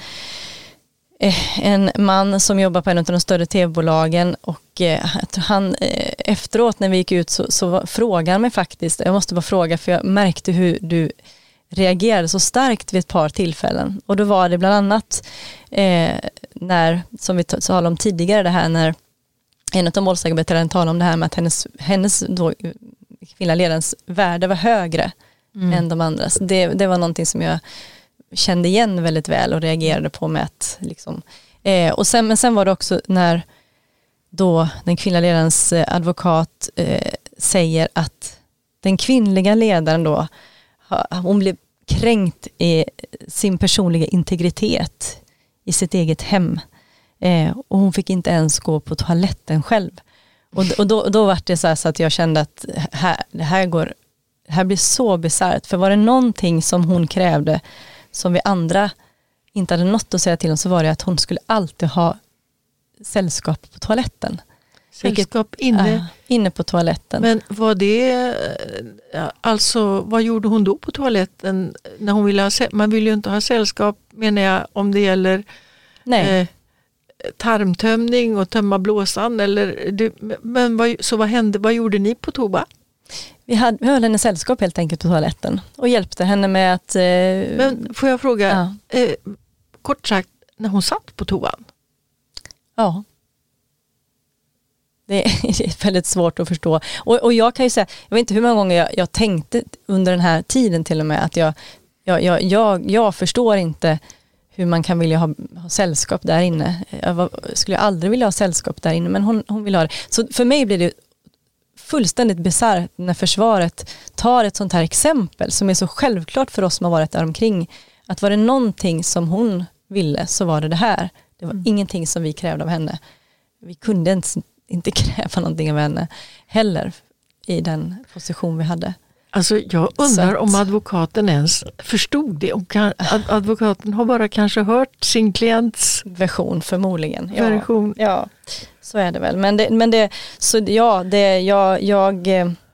en man som jobbar på en av de större tv-bolagen, och eh, han eh, efteråt när vi gick ut så, så frågade han mig faktiskt, jag måste bara fråga för jag märkte hur du reagerade så starkt vid ett par tillfällen, och då var det bland annat eh, när, som vi talade om tidigare, det här när en av målsägarbetaren talade om det här med att hennes, hennes då, kvinnliga ledarens värde var högre mm. än de andras. Det, det var någonting som jag kände igen väldigt väl och reagerade på med att liksom, eh, och sen, men sen var det också när då den kvinnliga ledarens eh, advokat eh, säger att den kvinnliga ledaren då ha, hon blev kränkt i sin personliga integritet i sitt eget hem, eh, och hon fick inte ens gå på toaletten själv, och, och då, då var det så, här så att jag kände att här, det här går, det här blir så bisarrt, för var det någonting som hon krävde som vi andra inte hade något att säga till om, så var det att hon skulle alltid ha sällskap på toaletten. Sällskap Vilket, inne? Äh, inne på toaletten. Men var det, alltså vad gjorde hon då på toaletten när hon ville ha, man vill ju inte ha sällskap, menar jag, om det gäller eh, tarmtömning och tömma blåsan, eller det, men vad, så vad hände, vad gjorde ni på toa? Vi, hade, vi höll henne sällskap helt enkelt på toaletten och hjälpte henne med att... Eh, Men får jag fråga, ja. eh, kort sagt, när hon satt på toan? Ja. Det är väldigt svårt att förstå. Och, och jag kan ju säga, jag vet inte hur många gånger jag, jag tänkte under den här tiden till och med att jag, jag, jag, jag, jag förstår inte hur man kan vilja ha, ha sällskap där inne. Jag var, skulle aldrig vilja ha sällskap där inne, men hon, hon vill ha det. Så för mig blir det fullständigt bisarrt när försvaret tar ett sånt här exempel som är så självklart för oss som har varit där omkring, att var det någonting som hon ville så var det det här. Det var mm. ingenting som vi krävde av henne. Vi kunde inte, inte kräva någonting av henne heller i den position vi hade. Alltså jag undrar om advokaten ens förstod det. Om kan, advokaten har bara kanske hört sin klients version förmodligen. Ja, version. Ja, så är det väl. Men det, men det så ja, det jag jag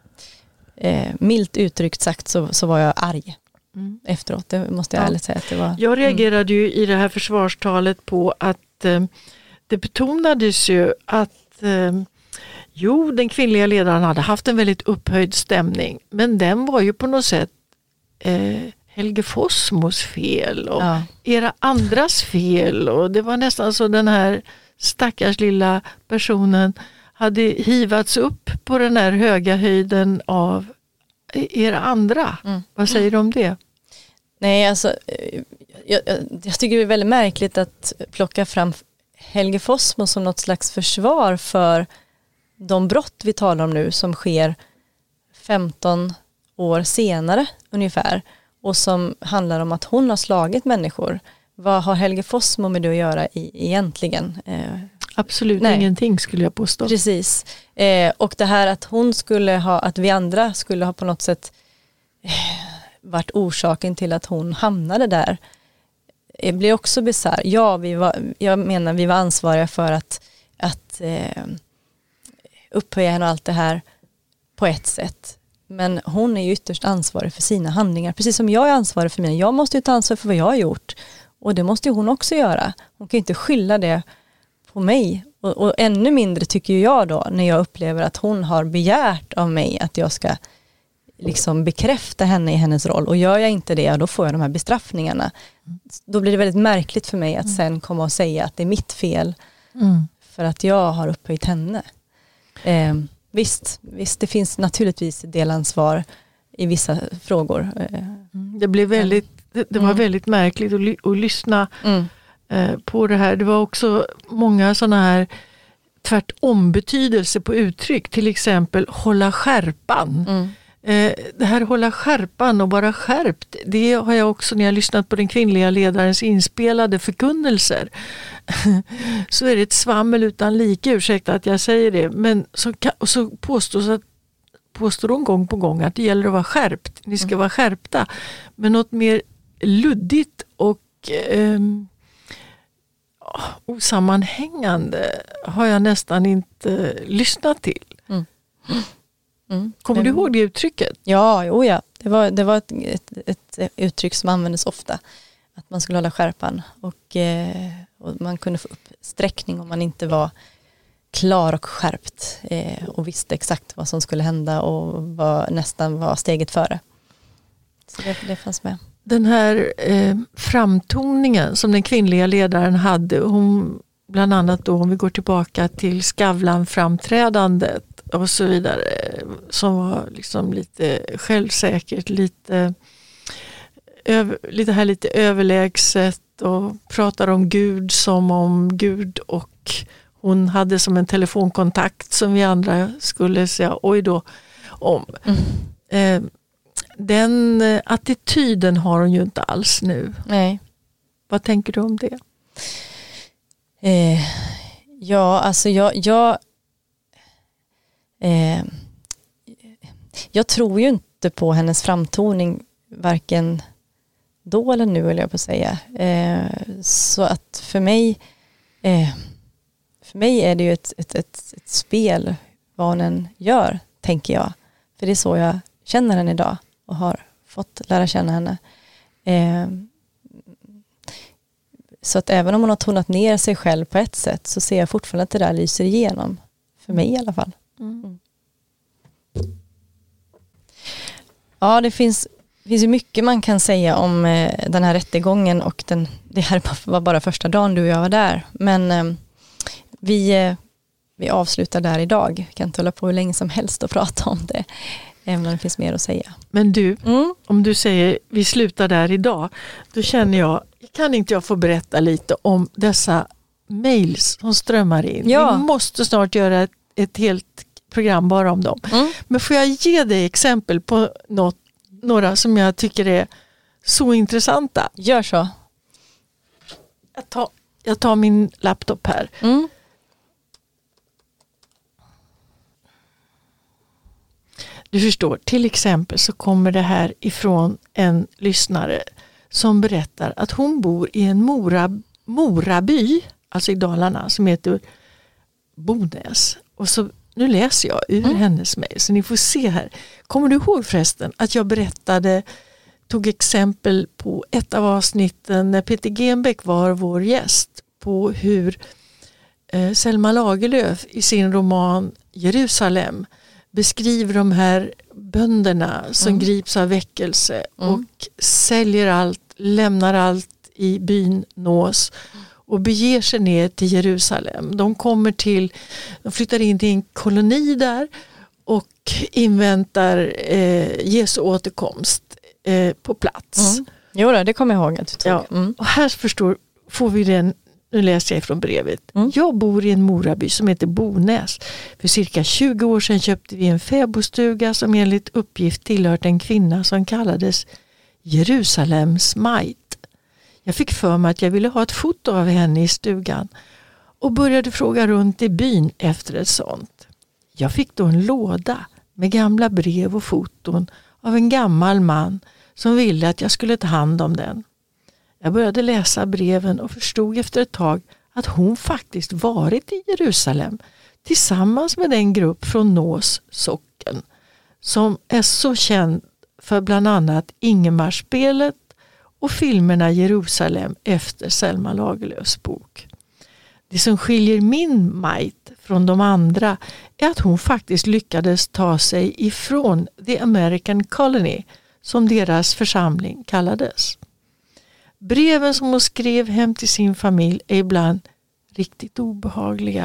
eh, milt uttryckt sagt så, så var jag arg mm. efteråt. Det måste jag ja. ärligt säga att det var. Jag reagerade mm. ju i det här försvarstalet på att eh, det betonades ju att eh, jo, den kvinnliga ledaren hade haft en väldigt upphöjd stämning, men den var ju på något sätt eh, Helge Fossmos fel och ja. era andras fel, och det var nästan så den här stackars lilla personen hade hivats upp på den här höga höjden av era andra. Mm. Vad säger du om det? Nej, alltså jag, jag, jag tycker det är väldigt märkligt att plocka fram Helge Fossmo som något slags försvar för de brott vi talar om nu som sker femton år senare ungefär, och som handlar om att hon har slagit människor. Vad har Helge Fossmo med det att göra i, egentligen? Eh, Absolut nej. ingenting skulle jag påstå. Precis. Eh, och det här att hon skulle ha, att vi andra skulle ha på något sätt eh, varit orsaken till att hon hamnade där, det blir också bisarr. Ja, vi var, jag menar vi var ansvariga för att, att eh, upphöja henne och allt det här på ett sätt. Men hon är ju ytterst ansvarig för sina handlingar. Precis som jag är ansvarig för mina. Jag måste ju ta ansvar för vad jag har gjort. Och det måste ju hon också göra. Hon kan ju inte skylla det på mig. Och, och ännu mindre tycker jag då när jag upplever att hon har begärt av mig att jag ska liksom bekräfta henne i hennes roll. Och gör jag inte det, då får jag de här bestraffningarna. Då blir det väldigt märkligt för mig att sen komma och säga att det är mitt fel. Mm. för att jag har upphöjt henne. Eh, visst, visst, det finns naturligtvis delansvar i vissa frågor. Eh, det blev väldigt, det, det var mm. väldigt märkligt att, ly- att lyssna mm. eh, på det här. Det var också många sådana här tvärtom betydelse på uttryck. Till exempel hålla skärpan. Mm. Eh, det här hålla skärpan och vara skärpt, det har jag också när jag lyssnat på den kvinnliga ledarens inspelade förkunnelser. Så är det ett svammel utan like, ursäkta att jag säger det. Men så, och så påstås att, påstår de gång på gång att det gäller att vara skärpt. Ni ska mm. vara skärpta. Men något mer luddigt och eh, osammanhängande har jag nästan inte lyssnat till. Mm. Mm. Kommer du ihåg det uttrycket? Ja, jo ja. Det var, det var ett, ett, ett uttryck som användes ofta. Att man skulle hålla skärpan. Och, eh, och man kunde få upp sträckning om man inte var klar och skärpt. Eh, och visste exakt vad som skulle hända och var, nästan var steget före. Så det, det fanns med. Den här eh, framtoningen som den kvinnliga ledaren hade. Hon, bland annat då om vi går tillbaka till Skavlan-framträdandet. Och så vidare, som var liksom lite självsäkert, lite, över, lite här lite överlägset och pratar om Gud som om Gud och hon hade som en telefonkontakt som vi andra skulle säga oj då om. Mm. Eh, den attityden har hon ju inte alls nu. Nej. Vad tänker du om det? Eh, ja, alltså jag... jag Eh, jag tror ju inte på hennes framtoning varken då eller nu, vill jag på säga. Eh, så att för mig eh, för mig är det ju ett, ett, ett, ett spel vad hon än gör, tänker jag. För det är så jag känner henne idag och har fått lära känna henne. Eh, så att även om hon har tonat ner sig själv på ett sätt så ser jag fortfarande att det där lyser igenom. För mig i alla fall. Mm. Ja, det finns, finns ju mycket man kan säga om eh, den här rättegången och den, det här var bara första dagen du och jag var där. Men eh, vi, eh, vi avslutar där idag. Vi kan inte hålla på hur länge som helst och prata om det. Även om det finns mer att säga. Men du, mm. om du säger vi slutar där idag, då känner jag, kan inte jag få berätta lite om dessa mejls som strömmar in? Ja. Vi måste snart göra ett, ett helt program bara om dem. Mm. Men får jag ge dig exempel på något, några som jag tycker är så intressanta? Gör så. Jag tar, jag tar min laptop här. Mm. Du förstår, till exempel så kommer det här ifrån en lyssnare som berättar att hon bor i en Mora, Moraby, alltså i Dalarna, som heter Bonäs. Och så, nu läser jag ur mm. hennes mejl, så ni får se här. Kommer du ihåg förresten att jag berättade, tog exempel på ett av avsnitten när Peter Genbeck var vår gäst, på hur eh, Selma Lagerlöf i sin roman Jerusalem beskriver de här bönderna som mm. grips av väckelse mm. och säljer allt, lämnar allt i byn Nås och beger sig ner till Jerusalem. De kommer till, de flyttar in till en koloni där och inväntar eh, Jesu återkomst eh, på plats. Mm. Jo då, det kommer jag ihåg att du tog. Ja. Mm. Och här förstår, får vi den. Nu läser jag från brevet. Mm. Jag bor i en Moraby som heter Bonäs. För cirka tjugo år sedan köpte vi en fäbodstuga som enligt uppgift tillhört en kvinna som kallades Jerusalems Mait. Jag fick för mig att jag ville ha ett foto av henne i stugan och började fråga runt i byn efter ett sånt. Jag fick då en låda med gamla brev och foton av en gammal man som ville att jag skulle ta hand om den. Jag började läsa breven och förstod efter ett tag att hon faktiskt varit i Jerusalem tillsammans med den grupp från Nås socken som är så känd för bland annat Ingemarspelet och filmerna Jerusalem efter Selma Lagerlöfs bok. Det som skiljer min Mait från de andra är att hon faktiskt lyckades ta sig ifrån The American Colony som deras församling kallades. Breven som hon skrev hem till sin familj är ibland riktigt obehagliga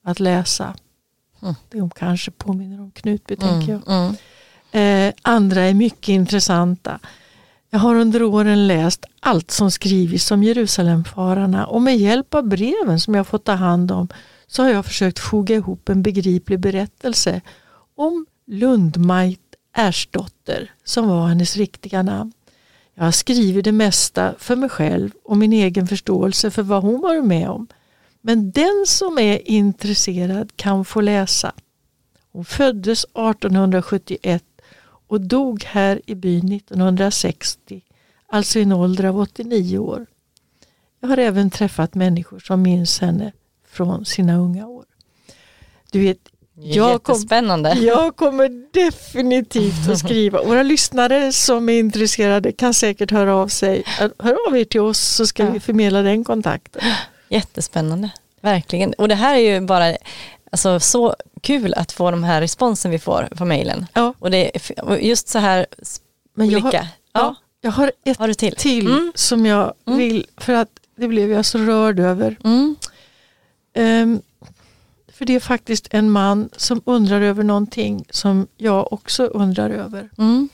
att läsa. Mm. De kanske påminner om Knutby, Mm, tänker jag. mm. Eh, andra är mycket intressanta. Jag har under åren läst allt som skrivits om Jerusalemfararna, och med hjälp av breven som jag fått ta hand om så har jag försökt foga ihop en begriplig berättelse om Lundmajt Ersdotter, som var hennes riktiga namn. Jag har skrivit det mesta för mig själv och min egen förståelse för vad hon var med om. Men den som är intresserad kan få läsa. Hon föddes arton sjuttioett och dog här i byn nittonhundrasextio, alltså i en ålder av åttionio år. Jag har även träffat människor som minns henne från sina unga år. Du vet, jag, kom, jag kommer definitivt att skriva. Våra lyssnare som är intresserade kan säkert höra av sig. Hör av er till oss så ska ja. vi förmedla den kontakten. Jättespännande, verkligen. Och det här är ju bara alltså, så kul att få de här responsen vi får på mejlen. Ja. Och det är just så här Men jag olika. Har, ja. Jag har ett har du till, till mm. som jag mm. vill, för att det blev jag så rörd över. Mm. Um, för det är faktiskt en man som undrar över någonting som jag också undrar över. Mm.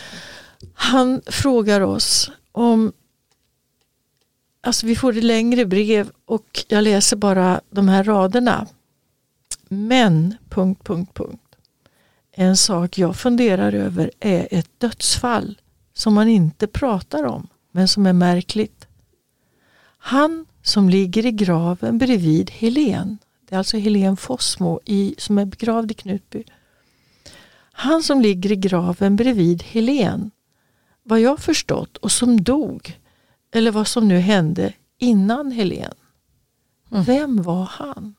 Han frågar oss om, alltså vi får ett längre brev och jag läser bara de här raderna. Men, punkt, punkt, punkt. En sak jag funderar över är ett dödsfall som man inte pratar om, men som är märkligt. Han som ligger i graven bredvid Helen, det är alltså Helen Fossmo i, som är begravd i Knutby. Han som ligger i graven bredvid Helen, vad jag förstått, och som dog, eller vad som nu hände innan Helen. Mm. Vem var han?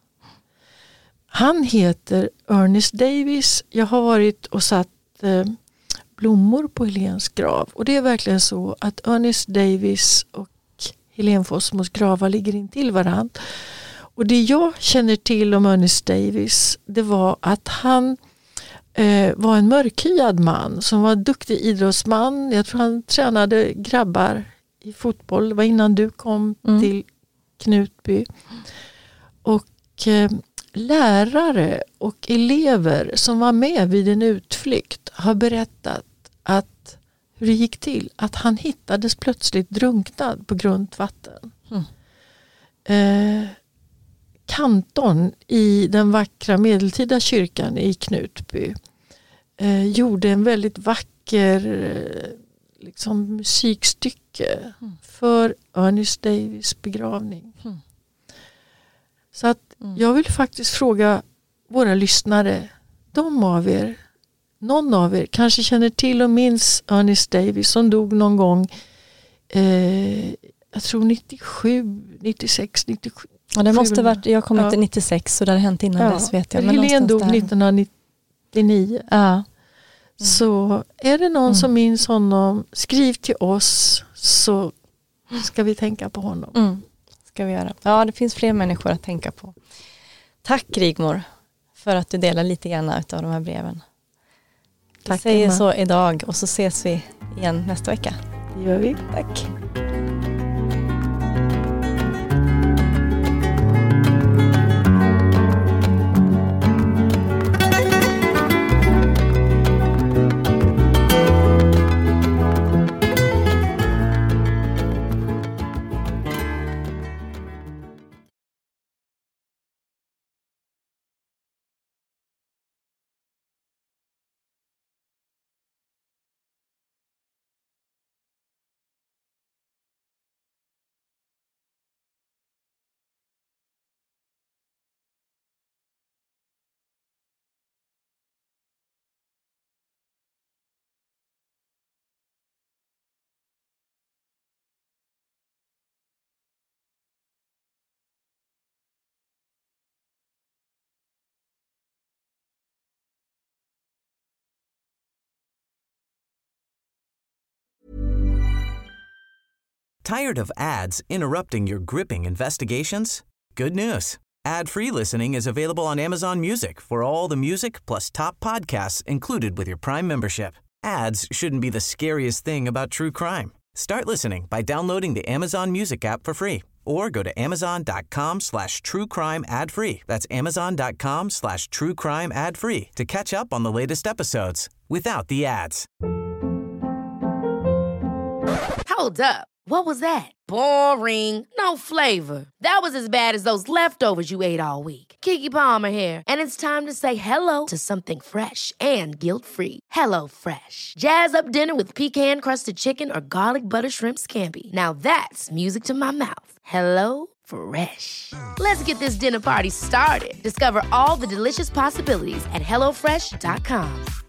Han heter Ernest Davis. Jag har varit och satt eh, blommor på Helens grav. Och det är verkligen så att Ernest Davis och Helen Fossmos gravar ligger in till varandra. Och det jag känner till om Ernest Davis, det var att han eh, var en mörkhyad man som var en duktig idrottsman. Jag tror han tränade grabbar i fotboll. Det var innan du kom mm. till Knutby. Och eh, lärare och elever som var med vid en utflykt har berättat att hur det gick till. Att han hittades plötsligt drunknad på grunt vatten. Mm. Eh, kantorn i den vackra medeltida kyrkan i Knutby eh, gjorde en väldigt vacker eh, liksom musikstycke mm. för Ernest Davis begravning. Mm. Så att mm. jag vill faktiskt fråga våra lyssnare, de av er, någon av er kanske känner till och minns Ernest Davis som dog någon gång eh, jag tror nittiosju, nittiosex, nittiosju. Ja, det måste varit, jag kom inte ja. nittiosex så det har hänt innan ja. dess vet jag. Men Helen dog nittonhundranittionio. Ja. Mm. Så är det någon mm. som minns honom, skriv till oss så ska vi tänka på honom. Mm. Ska vi göra. Ja, det finns fler människor att tänka på. Tack Rigmor för att du delar lite grann av de här breven. Tack. Vi säger så idag och så ses vi igen nästa vecka. Det gör vi. Tack. Tired of ads interrupting your gripping investigations? Good news. Ad-free listening is available on Amazon Music for all the music plus top podcasts included with your Prime membership. Ads shouldn't be the scariest thing about true crime. Start listening by downloading the Amazon Music app for free or go to amazon.com slash true crime ad free. That's amazon.com slash true crime ad free to catch up on the latest episodes without the ads. Hold up. What was that? Boring. No flavor. That was as bad as those leftovers you ate all week. Keke Palmer here, and it's time to say hello to something fresh and guilt-free. Hello Fresh. Jazz up dinner with pecan-crusted chicken or garlic butter shrimp scampi. Now that's music to my mouth. Hello Fresh. Let's get this dinner party started. Discover all the delicious possibilities at hello fresh dot com.